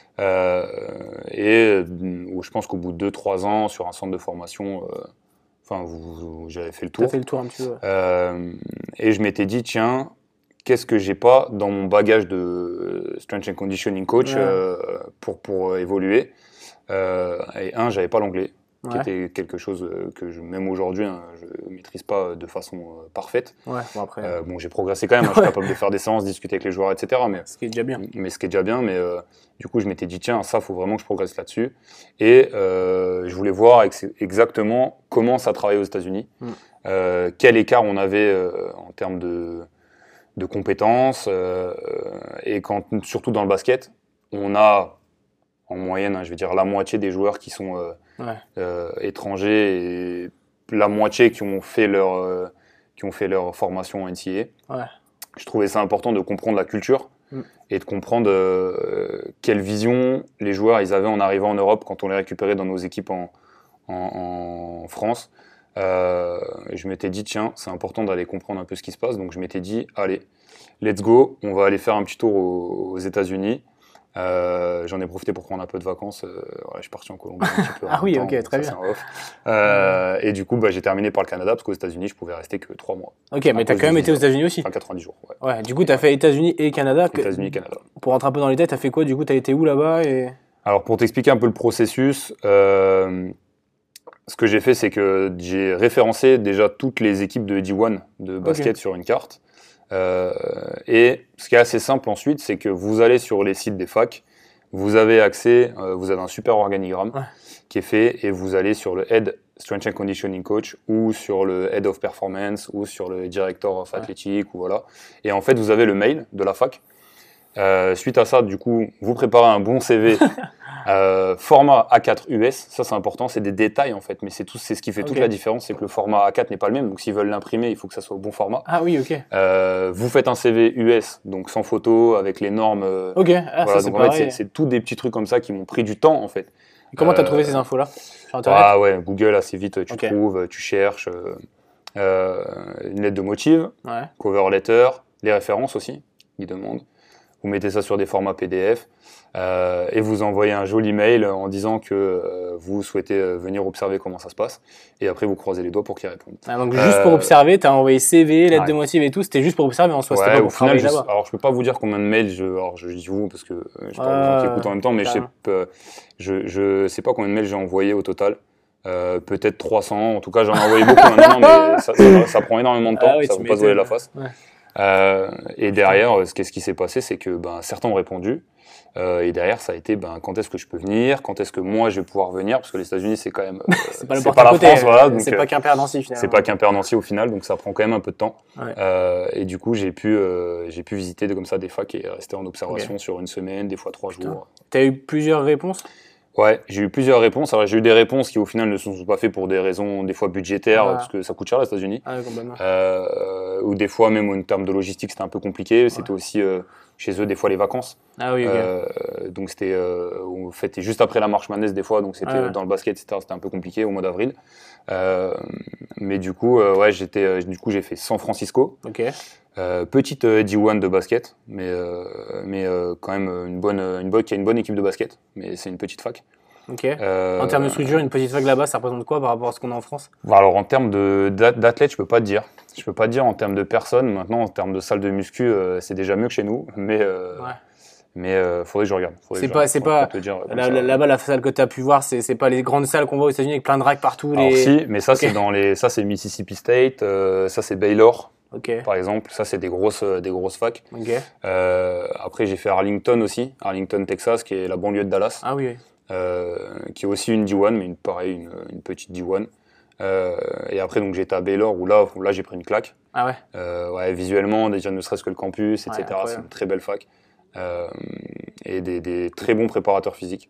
Et je pense qu'au bout de 2-3 ans, sur un centre de formation... j'avais fait le tour. T'as fait le tour un petit peu. Et je m'étais dit, tiens, qu'est-ce que j'ai pas dans mon bagage de strength and conditioning coach pour évoluer. Et j'avais pas l'anglais, qui était quelque chose que même aujourd'hui, je maîtrise pas de façon parfaite. J'ai progressé quand même, je suis capable de faire des séances, discuter avec les joueurs, etc. Ce qui est déjà bien. Mais du coup, je m'étais dit, tiens, ça, faut vraiment que je progresse là-dessus. Et je voulais voir exactement comment ça travaillait aux États-Unis, quel écart on avait en termes de compétences, et surtout dans le basket, on a en moyenne, je vais dire la moitié des joueurs qui sont étrangers et la moitié qui ont fait leur formation en NCAA. Je trouvais ça important de comprendre la culture et de comprendre quelle vision les joueurs ils avaient en arrivant en Europe quand on les récupérait dans nos équipes en France. Je m'étais dit, tiens, c'est important d'aller comprendre un peu ce qui se passe. Donc je m'étais dit, allez, let's go, on va aller faire un petit tour aux États-Unis. J'en ai profité pour prendre un peu de vacances. Je suis parti en Colombie un petit peu. Ah oui, ok, très bien. Et du coup, j'ai terminé par le Canada parce qu'aux États-Unis, je pouvais rester que 3 mois. Ok, mais t'as quand même été aux États-Unis aussi. Enfin, 90 jours. Ouais, du coup, t'as fait États-Unis et Canada. États-Unis et Canada. Pour rentrer un peu dans les têtes, t'as fait quoi? Du coup, t'as été où là-bas Alors, pour t'expliquer un peu le processus, ce que j'ai fait, c'est que j'ai référencé déjà toutes les équipes de D1 de basket sur une carte. Et ce qui est assez simple ensuite, c'est que vous allez sur les sites des facs, vous avez accès, vous avez un super organigramme qui est fait et vous allez sur le Head Strength and Conditioning Coach ou sur le Head of Performance ou sur le Director of Athletic ou voilà. Et en fait, vous avez le mail de la fac. Suite à ça, du coup, vous préparez un bon CV format A4 US. Ça, c'est important. C'est des détails en fait, mais c'est ce qui fait toute la différence, c'est que le format A4 n'est pas le même. Donc, s'ils veulent l'imprimer, il faut que ça soit au bon format. Ah oui, ok. Vous faites un CV US, donc sans photo, avec les normes. Ok. Voilà, donc en fait, c'est tous des petits trucs comme ça qui m'ont pris du temps en fait. Et comment t'as trouvé ces infos-là sur Internet? Ah ouais, Google assez vite, tu trouves, tu cherches. Une lettre de motive, cover letter, les références aussi, ils demandent. Vous mettez ça sur des formats PDF et vous envoyez un joli mail en disant que vous souhaitez venir observer comment ça se passe. Et après, vous croisez les doigts pour qu'ils répondent. Ah, donc juste pour observer, tu as envoyé CV, lettre de motive et tout, c'était juste pour observer en soi, c'était pas pour travailler là-bas. Alors, je peux pas vous dire combien de mails, je dis vous parce que je parle aux gens qui écoutent en même temps, mais je sais pas combien de mails j'ai envoyé au total. Peut-être 300, en tout cas j'en ai envoyé beaucoup maintenant, mais ça prend énormément de temps, ça ne va pas se voiler la face. Et derrière, ce qui s'est passé, c'est que certains ont répondu. Et derrière, ça a été quand est-ce que je peux venir, quand est-ce que moi je vais pouvoir venir, parce que les États-Unis c'est quand même c'est pas la France, voilà, c'est pas Quimper-Nancy finalement. C'est pas Quimper-Nancy au final, donc ça prend quand même un peu de temps. Et du coup, j'ai pu visiter comme ça des facs et rester en observation sur une semaine, des fois 3 jours. T'as eu plusieurs réponses? Ouais, j'ai eu plusieurs réponses. Alors j'ai eu des réponses qui au final ne sont pas faites pour des raisons des fois budgétaires, parce que ça coûte cher les États-Unis. Ou des fois même en termes de logistique c'était un peu compliqué. C'était aussi chez eux des fois les vacances. Ah oui. Donc c'était en fait juste après la marche Madness des fois, donc c'était dans le basket etc. C'était un peu compliqué au mois d'avril. Mais du coup j'ai fait San Francisco. Petite D1 de basket, mais quand même qui a une bonne équipe de basket, mais c'est une petite fac. En termes de structure, une petite fac là-bas, ça représente quoi par rapport à ce qu'on a en France? Alors en termes d'athlètes, je peux pas te dire. Je peux pas te dire en termes de personnes. Maintenant, en termes de salle de muscu, c'est déjà mieux que chez nous, mais faudrait que je regarde. C'est pas là-bas la salle que tu as pu voir, c'est pas les grandes salles qu'on voit aux États-Unis avec plein de racks partout. Alors si, mais ça c'est Mississippi State, ça c'est Baylor. Par exemple, ça c'est des grosses facs. Après j'ai fait Arlington aussi, Arlington, Texas, qui est la banlieue de Dallas. Ah oui. Qui est aussi une D1, mais une petite D1. Et après donc j'étais à Baylor où là j'ai pris une claque. Ah ouais. Visuellement déjà ne serait-ce que le campus, etc. C'est une très belle fac et des très bons préparateurs physiques.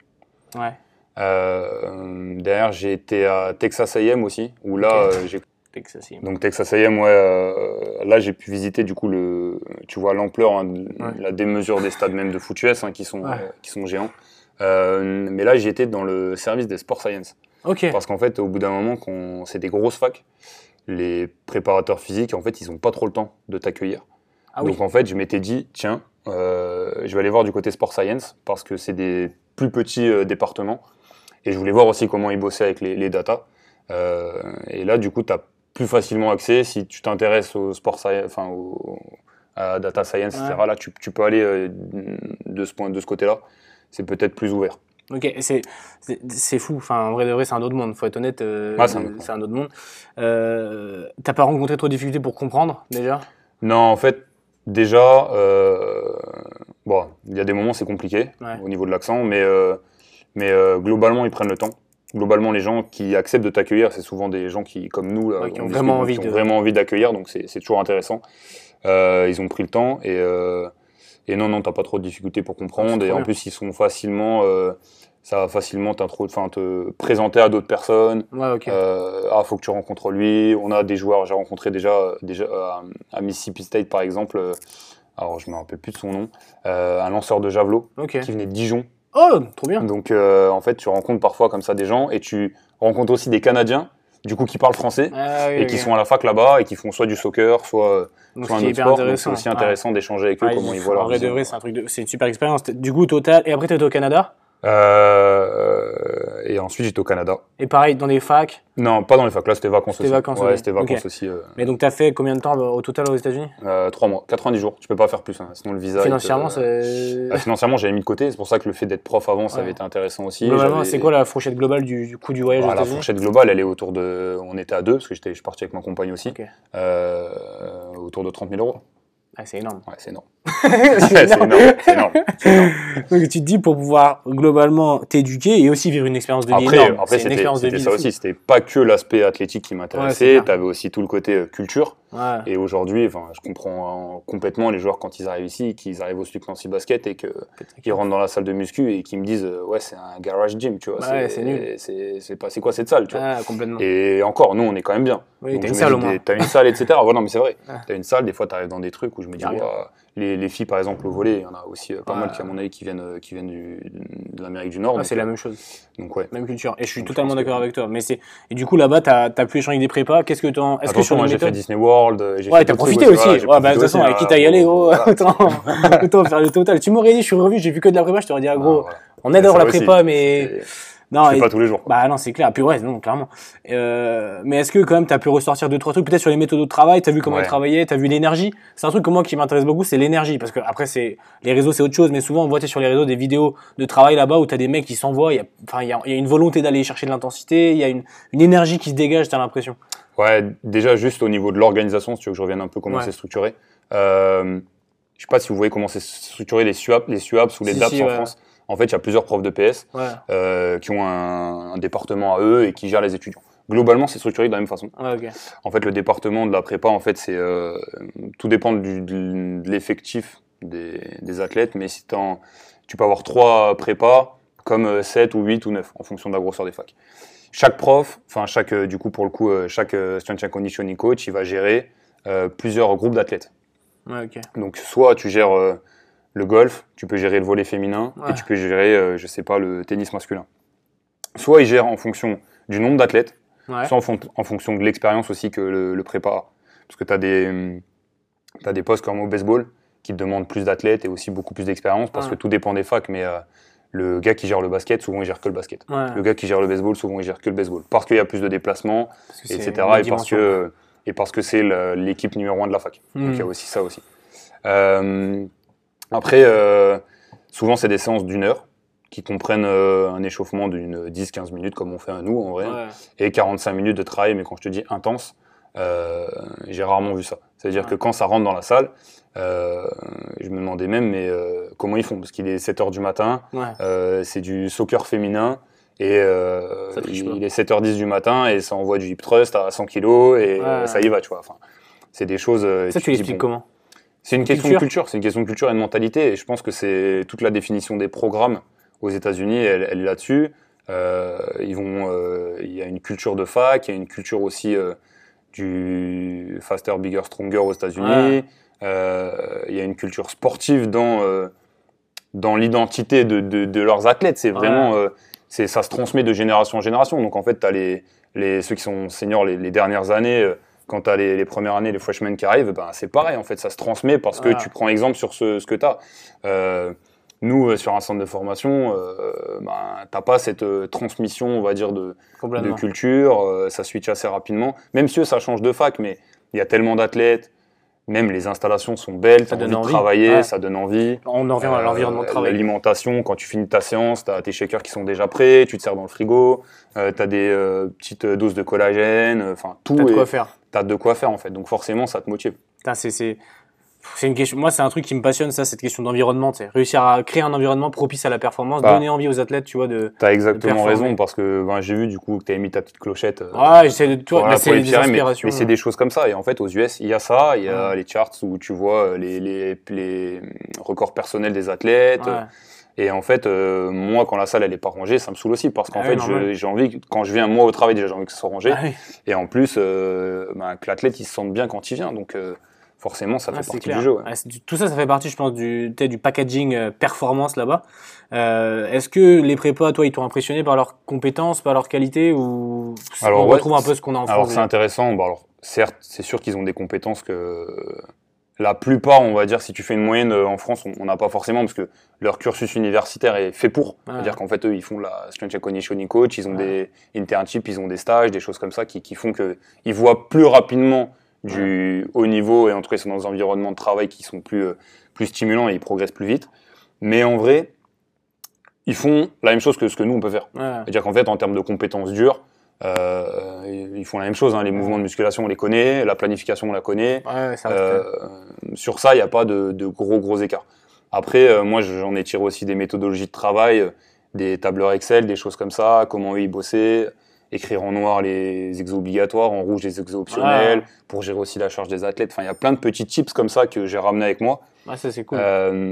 Derrière j'ai été à Texas A&M aussi où là j'ai donc Texas A&M, là j'ai pu visiter du coup tu vois l'ampleur, la démesure des stades même de foot US qui sont géants. Mais là j'y étais dans le service des Sport Science. Parce qu'en fait au bout d'un moment, quand c'est des grosses facs, les préparateurs physiques en fait ils ont pas trop le temps de t'accueillir. Donc en fait je m'étais dit tiens, je vais aller voir du côté Sport Science parce que c'est des plus petits départements et je voulais voir aussi comment ils bossaient avec les data. Et là du coup tu as plus facilement accès si tu t'intéresses au sport science, à data science, etc. Là, tu peux aller de ce côté-là. C'est peut-être plus ouvert. C'est fou. Enfin, en vrai de vrai, c'est un autre monde. Faut être honnête, c'est un autre monde. T'as pas rencontré trop de difficultés pour comprendre déjà? Non, en fait, déjà, il y a des moments c'est compliqué au niveau de l'accent, mais globalement ils prennent le temps. Globalement, les gens qui acceptent de t'accueillir, c'est souvent des gens qui, comme nous, qui ont vraiment envie d'accueillir, donc c'est toujours intéressant. Ils ont pris le temps et non, t'as pas trop de difficultés pour comprendre. Et en plus, ils sont facilement, ça va facilement te présenter à d'autres personnes. Faut que tu rencontres lui. On a des joueurs, j'ai rencontré déjà à Mississippi State par exemple. Alors je me rappelle plus de son nom. Un lanceur de javelot qui venait de Dijon. Oh, trop bien. Donc, en fait, tu rencontres parfois comme ça des gens et tu rencontres aussi des Canadiens, du coup, qui parlent français et qui sont à la fac là-bas et qui font soit du soccer, soit un autre sport. Donc, c'est aussi intéressant d'échanger avec eux, comment ils voient leur vie. En vrai, c'est une super expérience. Du coup, total. Et après, tu étais au Canada? Et ensuite, j'étais au Canada. Et pareil, dans des facs? Non, pas dans les facs. Là, c'était vacances aussi. Ouais, c'était vacances aussi. Mais donc, tu as fait combien de temps au total aux États-Unis? 3 mois, 90 jours. Tu peux pas faire plus, hein. Sinon le visa. Financièrement, financièrement, j'avais mis de côté. C'est pour ça que le fait d'être prof avant, ça avait été intéressant aussi. Globalement, c'est quoi la fourchette globale du coût du voyage aux États-Unis? La fourchette globale, elle est autour de. On était à 2 parce que je suis parti avec ma compagne aussi. Autour de 30 000 euros. Ah, c'est énorme. Ouais, c'est énorme. C'est énorme. Donc tu te dis pour pouvoir globalement t'éduquer et aussi vivre une expérience de vie énorme. Après c'était ça aussi, c'était pas que l'aspect athlétique qui m'intéressait, t'avais aussi tout le côté culture. Ouais. Et aujourd'hui, je comprends complètement les joueurs quand ils arrivent ici, qu'ils arrivent au Nancy Basket et qu'ils rentrent dans la salle de muscu et qu'ils me disent ouais, c'est un garage gym, tu vois. C'est nul. C'est quoi cette salle, tu vois. Complètement. Et encore, nous on est quand même bien. Oui, t'as une salle au moins. T'as une salle, etc. Ouais, non mais c'est vrai. T'as une salle, des fois t'arrives dans des trucs où je me dis les filles par exemple au volley, il y en a aussi pas mal qui à mon avis qui viennent de l'Amérique du Nord. C'est la même chose. Donc ouais. Même culture. Et je suis totalement d'accord avec toi. Mais et du coup là-bas t'as pu échanger des prépas. Qu'est-ce que est-ce que sur moi j'ai fait Disney World. T'as profité aussi. De toute façon avec qui t'as y aller gros. Autant faire le total. Tu m'aurais dit je suis revenu, j'ai vu que de la prépa, je t'aurais dit gros. On adore la prépa mais non, pas tous les jours. Bah non, c'est clair. Puis ouais, non, clairement. Mais est-ce que quand même t'as pu ressortir 2-3 trucs peut-être sur les méthodes de travail, t'as vu comment ils travaillaient, t'as vu l'énergie. C'est un truc comme moi qui m'intéresse beaucoup, c'est l'énergie parce que après les réseaux c'est autre chose, mais souvent on voit sur les réseaux des vidéos de travail là-bas où t'as des mecs qui s'envoient, il y a une volonté d'aller chercher de l'intensité, il y a une énergie qui se dégage, t'as l'impression. Ouais, déjà juste au niveau de l'organisation, si tu veux que je revienne un peu comment c'est structuré. Je sais pas si vous voyez comment c'est structuré les SUAPs ou les DAPS en France. En fait, il y a plusieurs profs de PS qui ont un département à eux et qui gèrent les étudiants. Globalement, c'est structuré de la même façon. En fait, le département de la prépa, en fait, c'est tout dépend de l'effectif des athlètes, mais si tu peux avoir 3 prépas comme 7 ou 8 ou 9 en fonction de la grosseur des facs. Chaque prof, chaque strength and conditioning coach, il va gérer plusieurs groupes d'athlètes. Donc, soit tu gères le golf, tu peux gérer le volley féminin et tu peux gérer, le tennis masculin. Soit il gère en fonction du nombre d'athlètes, soit en fonction de l'expérience aussi que le prépa a. Parce que t'as des postes comme au baseball qui te demandent plus d'athlètes et aussi beaucoup plus d'expérience parce que tout dépend des facs, mais le gars qui gère le basket, souvent il gère que le basket. Le gars qui gère le baseball, souvent il gère que le baseball. Parce qu'il y a plus de déplacements, etc. Et parce que c'est l'équipe numéro 1 de la fac. Donc il y a aussi ça aussi. Après, souvent c'est des séances d'1 heure qui comprennent un échauffement d'une 10-15 minutes comme on fait à nous en vrai, et 45 minutes de travail, mais quand je te dis intense, j'ai rarement vu ça. C'est-à-dire que quand ça rentre dans la salle, je me demandais même mais comment ils font, parce qu'il est 7h du matin, c'est du soccer féminin, et il est 7h10 du matin et ça envoie du hip thrust à 100 kg et ça y va, tu vois. Enfin, c'est des choses... Ça, tu l'expliques comment ? C'est une question de culture, c'est une question de culture et de mentalité, et je pense que c'est toute la définition des programmes aux États-Unis, elle est là-dessus. Il y a une culture de fac, il y a une culture aussi du faster, bigger, stronger aux États-Unis. Il y a une culture sportive dans l'identité de leurs athlètes. C'est vraiment, ça se transmet de génération en génération. Donc en fait, t'as ceux qui sont seniors les dernières années. Quand tu as les premières années, les freshmen qui arrivent, c'est pareil, en fait, ça se transmet parce que tu prends exemple sur ce que tu as. Nous, sur un centre de formation, t'as pas cette transmission, on va dire, de culture, ça switch assez rapidement. Même si ça change de fac, mais il y a tellement d'athlètes, même les installations sont belles, tu as envie de travailler, ça donne envie. On en revient à l'environnement de travail. L'alimentation, quand tu finis ta séance, tu as tes shakers qui sont déjà prêts, tu te sers dans le frigo, tu as des petites doses de collagène, enfin tout. T'as de quoi faire. T'as de quoi faire en fait, donc forcément ça te motive. C'est une question. Moi, c'est un truc qui me passionne, ça, cette question d'environnement. Réussir à créer un environnement propice à la performance, donner envie aux athlètes, tu vois, T'as exactement raison, parce que j'ai vu du coup que t'avais mis ta petite clochette. J'essaie de tout. C'est des inspirations. Mais c'est des choses comme ça. Et en fait, aux US, il y a ça, il y a les charts où tu vois les records personnels des athlètes. Et en fait, moi, quand la salle elle est pas rangée, ça me saoule aussi, parce qu'en fait, j'ai envie, quand je viens moi au travail déjà, j'ai envie que ça soit rangé. Et en plus, que l'athlète il se sente bien quand il vient. Donc forcément, ça fait partie du jeu. Ouais. Tout ça, ça fait partie, je pense, du packaging performance là-bas. Est-ce que les prépas, toi, ils t'ont impressionné par leurs compétences, par leur qualité, ou on retrouve un peu ce qu'on a en France? Alors, c'est intéressant. Bon, alors, certes, c'est sûr qu'ils ont des compétences que la plupart, on va dire, si tu fais une moyenne en France, on n'a pas forcément, parce que leur cursus universitaire est fait pour. C'est-à-dire qu'en fait, eux, ils font la strength and conditioning coach, ils ont des internships, ils ont des stages, des choses comme ça qui font qu'ils voient plus rapidement du haut niveau, et en tout cas, ils sont dans des environnements de travail qui sont plus stimulants et ils progressent plus vite. Mais en vrai, ils font la même chose que ce que nous, on peut faire. C'est-à-dire qu'en fait, en termes de compétences dures, ils font la même chose, hein. Les mouvements de musculation, on les connaît, la planification, on la connaît. Sur ça, il n'y a pas de gros écarts. Après, moi, j'en ai tiré aussi des méthodologies de travail, des tableurs Excel, des choses comme ça, comment eux, ils bossaient, écrire en noir les exos obligatoires, en rouge les exos optionnels, pour gérer aussi la charge des athlètes. Enfin, il y a plein de petits tips comme ça que j'ai ramené avec moi. Ça, c'est cool.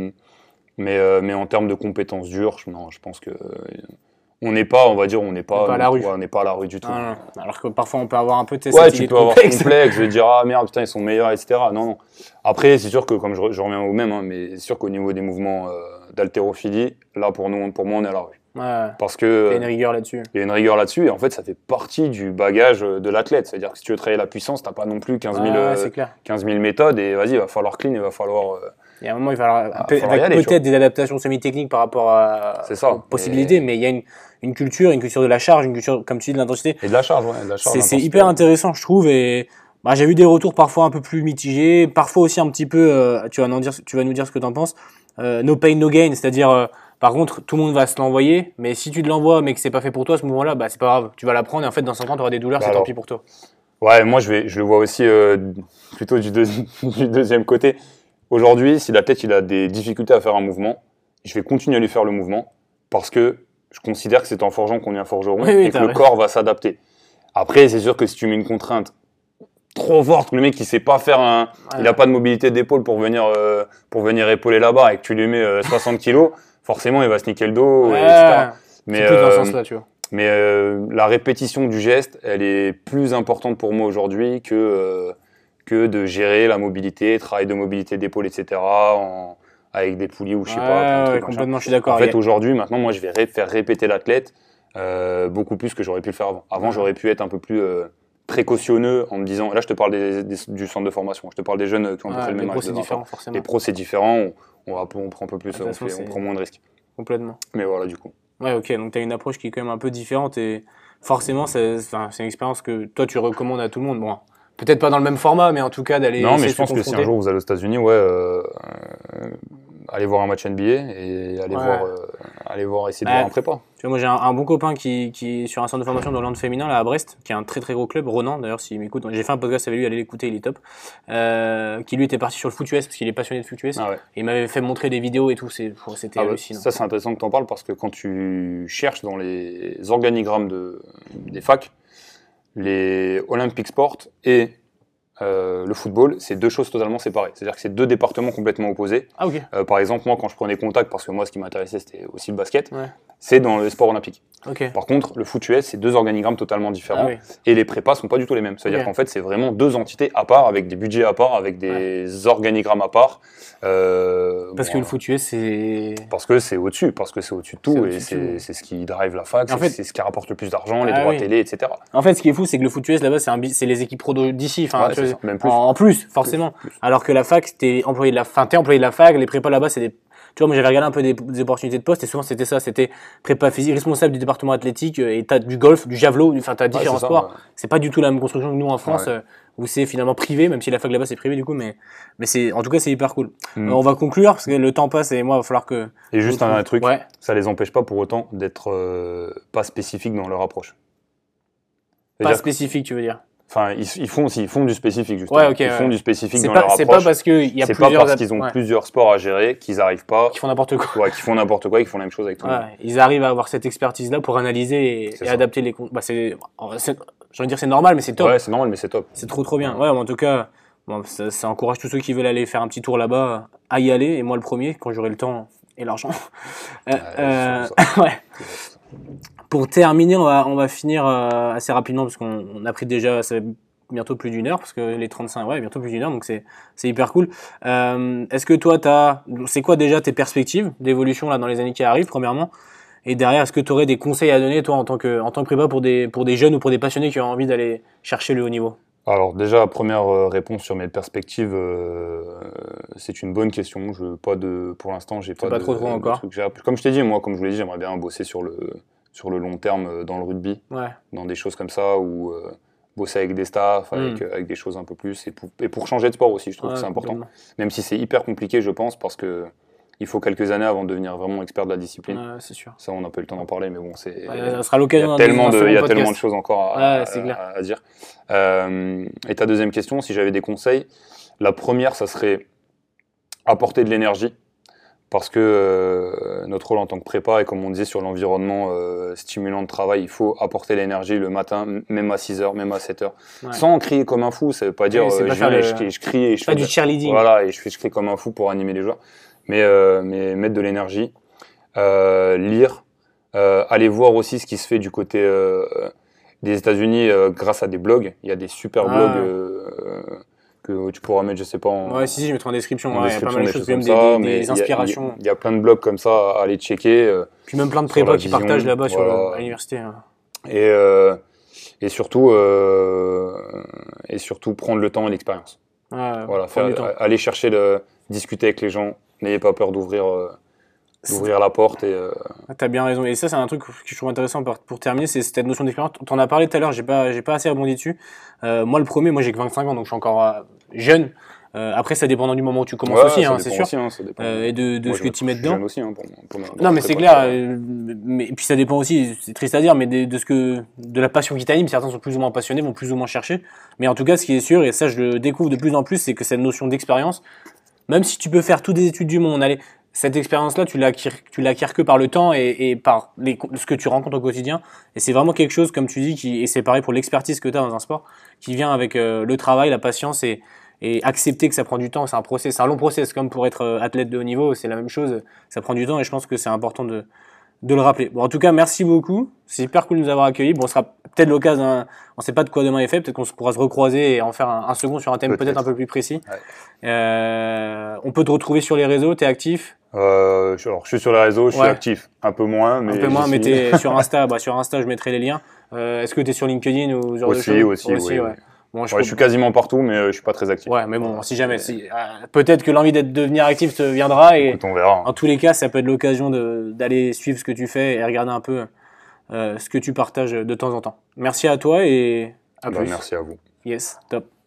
Mais en termes de compétences dures, je pense que on n'est pas, on va dire, on n'est pas à la rue. On n'est pas à la rue du tout. Non. Alors que parfois on peut avoir un peu de tu peux avoir complexe, de dire ah merde putain ils sont meilleurs, etc. Non. Après c'est sûr que comme je reviens au même, hein, mais c'est sûr qu'au niveau des mouvements d'haltérophilie, là pour moi on est à la rue. Parce que il y a une rigueur là-dessus. Il y a une rigueur là-dessus et en fait ça fait partie du bagage de l'athlète. C'est-à-dire que si tu veux travailler la puissance, t'as pas non plus 15 000 méthodes et vas-y, il va falloir clean, il va falloir. Il y a un moment, il va falloir peut-être des adaptations semi-techniques par rapport aux possibilités, mais il y a une culture de la charge, une culture, comme tu dis, de l'intensité. Et de la charge, c'est hyper intéressant, je trouve. Et j'ai vu des retours parfois un peu plus mitigés, parfois aussi un petit peu, tu vas nous dire ce que tu en penses, no pain, no gain, c'est-à-dire, par contre, tout le monde va se l'envoyer, mais si tu te l'envoies, mais que c'est pas fait pour toi à ce moment-là, c'est pas grave, tu vas l'apprendre et en fait, dans 5 ans, tu auras des douleurs, c'est tant pis pour toi. Ouais, moi, je le vois aussi plutôt du deuxième côté. Aujourd'hui, si l'athlète il a des difficultés à faire un mouvement, je vais continuer à lui faire le mouvement parce que je considère que c'est en forgeant qu'on devient forgeron et que le corps va s'adapter. Après, c'est sûr que si tu mets une contrainte trop forte, que le mec il sait pas faire il a pas de mobilité d'épaule pour venir épauler là-bas et que tu lui mets 60 kilos, forcément il va se niquer le dos, etc. Mais c'est plus dans ce sens-là, tu vois. Mais la répétition du geste, elle est plus importante pour moi aujourd'hui que de gérer la mobilité, travail de mobilité d'épaule, etc. Avec des poulies ou je sais pas. Complètement, je suis d'accord. En fait, aujourd'hui, maintenant, moi, je vais faire répéter l'athlète beaucoup plus que j'aurais pu le faire avant. Avant, j'aurais pu être un peu plus précautionneux en me disant, là, je te parle du centre de formation, je te parle des jeunes qui ont fait le même âge. Les pros, c'est différent, forcément. Les pros, c'est différent, on prend un peu plus, on prend moins de risques. Complètement. Mais voilà, du coup. Ouais, ok, donc tu as une approche qui est quand même un peu différente et forcément, c'est une expérience que toi, tu recommandes à tout le monde. Bon, peut-être pas dans le même format, mais en tout cas d'aller. Non, mais je pense que si un jour vous allez aux États-Unis, allez voir un match NBA et allez voir essayer de voir un prépa. Tu vois, moi j'ai un bon copain qui est sur un centre de formation dans le land féminin là à Brest, qui est un très très gros club, Ronan d'ailleurs s'il m'écoute. J'ai fait un podcast avec lui, allez l'écouter, il est top. Qui lui était parti sur le foot US parce qu'il est passionné de foot US. Et il m'avait fait montrer des vidéos et tout, c'était hallucinant. Ça c'est intéressant que tu en parles parce que quand tu cherches dans les organigrammes des facs, les Olympic Sport et le football, c'est deux choses totalement séparées. C'est-à-dire que c'est deux départements complètement opposés. Par exemple, moi, quand je prenais contact, parce que moi, ce qui m'intéressait, c'était aussi le basket, c'est dans le sport olympique. Par contre, le foot US, c'est deux organigrammes totalement différents. Et les prépas sont pas du tout les mêmes. C'est-à-dire qu'en fait, c'est vraiment deux entités à part, avec des budgets à part, avec des organigrammes à part. Parce que le foot US, c'est... Parce que c'est au-dessus de tout. Et c'est ce qui drive la fac, c'est ce qui rapporte le plus d'argent, les droits télé, etc. En fait, ce qui est fou, c'est que le foot US, là-bas, c'est les équipes pro d'ici. Même plus. En plus, forcément. Plus. Alors que la fac, t'es employé de la fac, les prépas là-bas, c'est des... Tu vois, moi j'avais regardé un peu des opportunités de poste et souvent c'était ça, c'était prépa physique, responsable du département athlétique et t'as du golf, du javelot, t'as différents sports. C'est pas du tout la même construction que nous en France où c'est finalement privé, même si la fac là-bas c'est privé du coup, mais en tout cas c'est hyper cool. On va conclure parce que le temps passe et moi il va falloir que... Et juste un truc, ça les empêche pas pour autant d'être pas spécifiques dans leur approche. Pas spécifique, tu veux dire? Enfin, ils font du spécifique, justement. Ils font du spécifique dans leur approche. C'est pas parce qu'il y a plusieurs... C'est pas parce qu'ils ont plusieurs sports à gérer qu'ils arrivent pas... Qu'ils font n'importe quoi. Qu'ils font n'importe quoi et qu'ils font la même chose avec tout le monde. Ils arrivent à avoir cette expertise-là pour analyser et adapter les... j'ai envie de dire c'est normal, mais c'est top. Ouais, c'est normal, mais c'est top. C'est trop bien. Ouais, en tout cas, ça encourage tous ceux qui veulent aller faire un petit tour là-bas à y aller. Et moi, le premier, quand j'aurai le temps et l'argent. Pour terminer, on va finir assez rapidement parce qu'on a pris déjà bientôt plus d'1 heure, parce que les 35, ouais, bientôt plus d'1 heure, donc c'est hyper cool. Est-ce que toi, c'est quoi déjà tes perspectives d'évolution là dans les années qui arrivent, premièrement? Et derrière, est-ce que tu aurais des conseils à donner, toi, en tant que prépa pour des jeunes ou pour des passionnés qui ont envie d'aller chercher le haut niveau? Alors déjà, première réponse sur mes perspectives, c'est une bonne question. Pour l'instant, j'ai pas trop encore. Comme je t'ai dit, moi, comme je vous l'ai dit, j'aimerais bien bosser sur le long terme dans le rugby, dans des choses comme ça, ou bosser avec des staffs, avec des choses un peu plus, et pour changer de sport aussi, je trouve que c'est important. Même si c'est hyper compliqué, je pense, parce que il faut quelques années avant de devenir vraiment expert de la discipline. C'est sûr. Ça, on n'a pas eu le temps d'en parler, mais bon, ça sera l'occasion. Il y a tellement de choses encore à dire. Et ta deuxième question, si j'avais des conseils, la première, ça serait apporter de l'énergie, parce que notre rôle en tant que prépa, et comme on disait sur l'environnement stimulant de travail, il faut apporter l'énergie le matin, même à 6h, même à 7h, sans crier comme un fou. Ça veut pas dire je crie et je fais du cheerleading. Voilà, et je crie comme un fou pour animer les joueurs. Mais mettre de l'énergie, lire, aller voir aussi ce qui se fait du côté des États-Unis grâce à des blogs. Il y a des super blogs que tu pourras mettre, je sais pas. Si, je mettrai en description. Il y a pas mal de choses, même des inspirations. Il y a plein de blogs comme ça à aller checker. Puis même plein de prépas qui partagent là-bas à l'université. Et surtout prendre le temps et l'expérience. Aller chercher discuter avec les gens. N'ayez pas peur d'ouvrir la porte. T'as bien raison. Et ça, c'est un truc que je trouve intéressant pour terminer, c'est cette notion d'expérience. T'en as parlé tout à l'heure, j'ai pas assez rebondi dessus. Moi, j'ai que 25 ans, donc je suis encore jeune. Après, ça dépend du moment où tu commences aussi, c'est sûr. Et de ce que tu mets dedans. Aussi, non, mais c'est clair. Mais puis ça dépend aussi, c'est triste à dire, mais de la passion qui t'anime. Certains sont plus ou moins passionnés, vont plus ou moins chercher. Mais en tout cas, ce qui est sûr, et ça, je le découvre de plus en plus, c'est que cette notion d'expérience, même si tu peux faire toutes les études du monde, cette expérience-là, tu l'acquiers que par le temps et par ce que tu rencontres au quotidien. Et c'est vraiment quelque chose, comme tu dis, et c'est pareil pour l'expertise que tu as dans un sport, qui vient avec le travail, la patience et accepter que ça prend du temps. C'est un long process, comme pour être athlète de haut niveau, c'est la même chose. Ça prend du temps et je pense que c'est important de le rappeler. Bon, en tout cas, merci beaucoup. C'est hyper cool de nous avoir accueillis. Bon, ce sera peut-être l'occasion, on sait pas de quoi demain est fait, peut-être qu'on pourra se recroiser et en faire un second sur un thème peut-être un peu plus précis. On peut te retrouver sur les réseaux, t'es actif? Je suis sur les réseaux, je suis actif. Un peu moins, mais t'es sur Insta. Sur Insta, je mettrai les liens. Est-ce que t'es sur LinkedIn ou ce genre de choses? Aussi. Bon, je suis quasiment partout, mais je suis pas très actif. Ouais, mais bon, si jamais, peut-être que l'envie de devenir actif te viendra et écoute, on verra. En tous les cas, ça peut être l'occasion d'aller suivre ce que tu fais et regarder un peu ce que tu partages de temps en temps. Merci à toi et à plus. Merci à vous. Yes, top.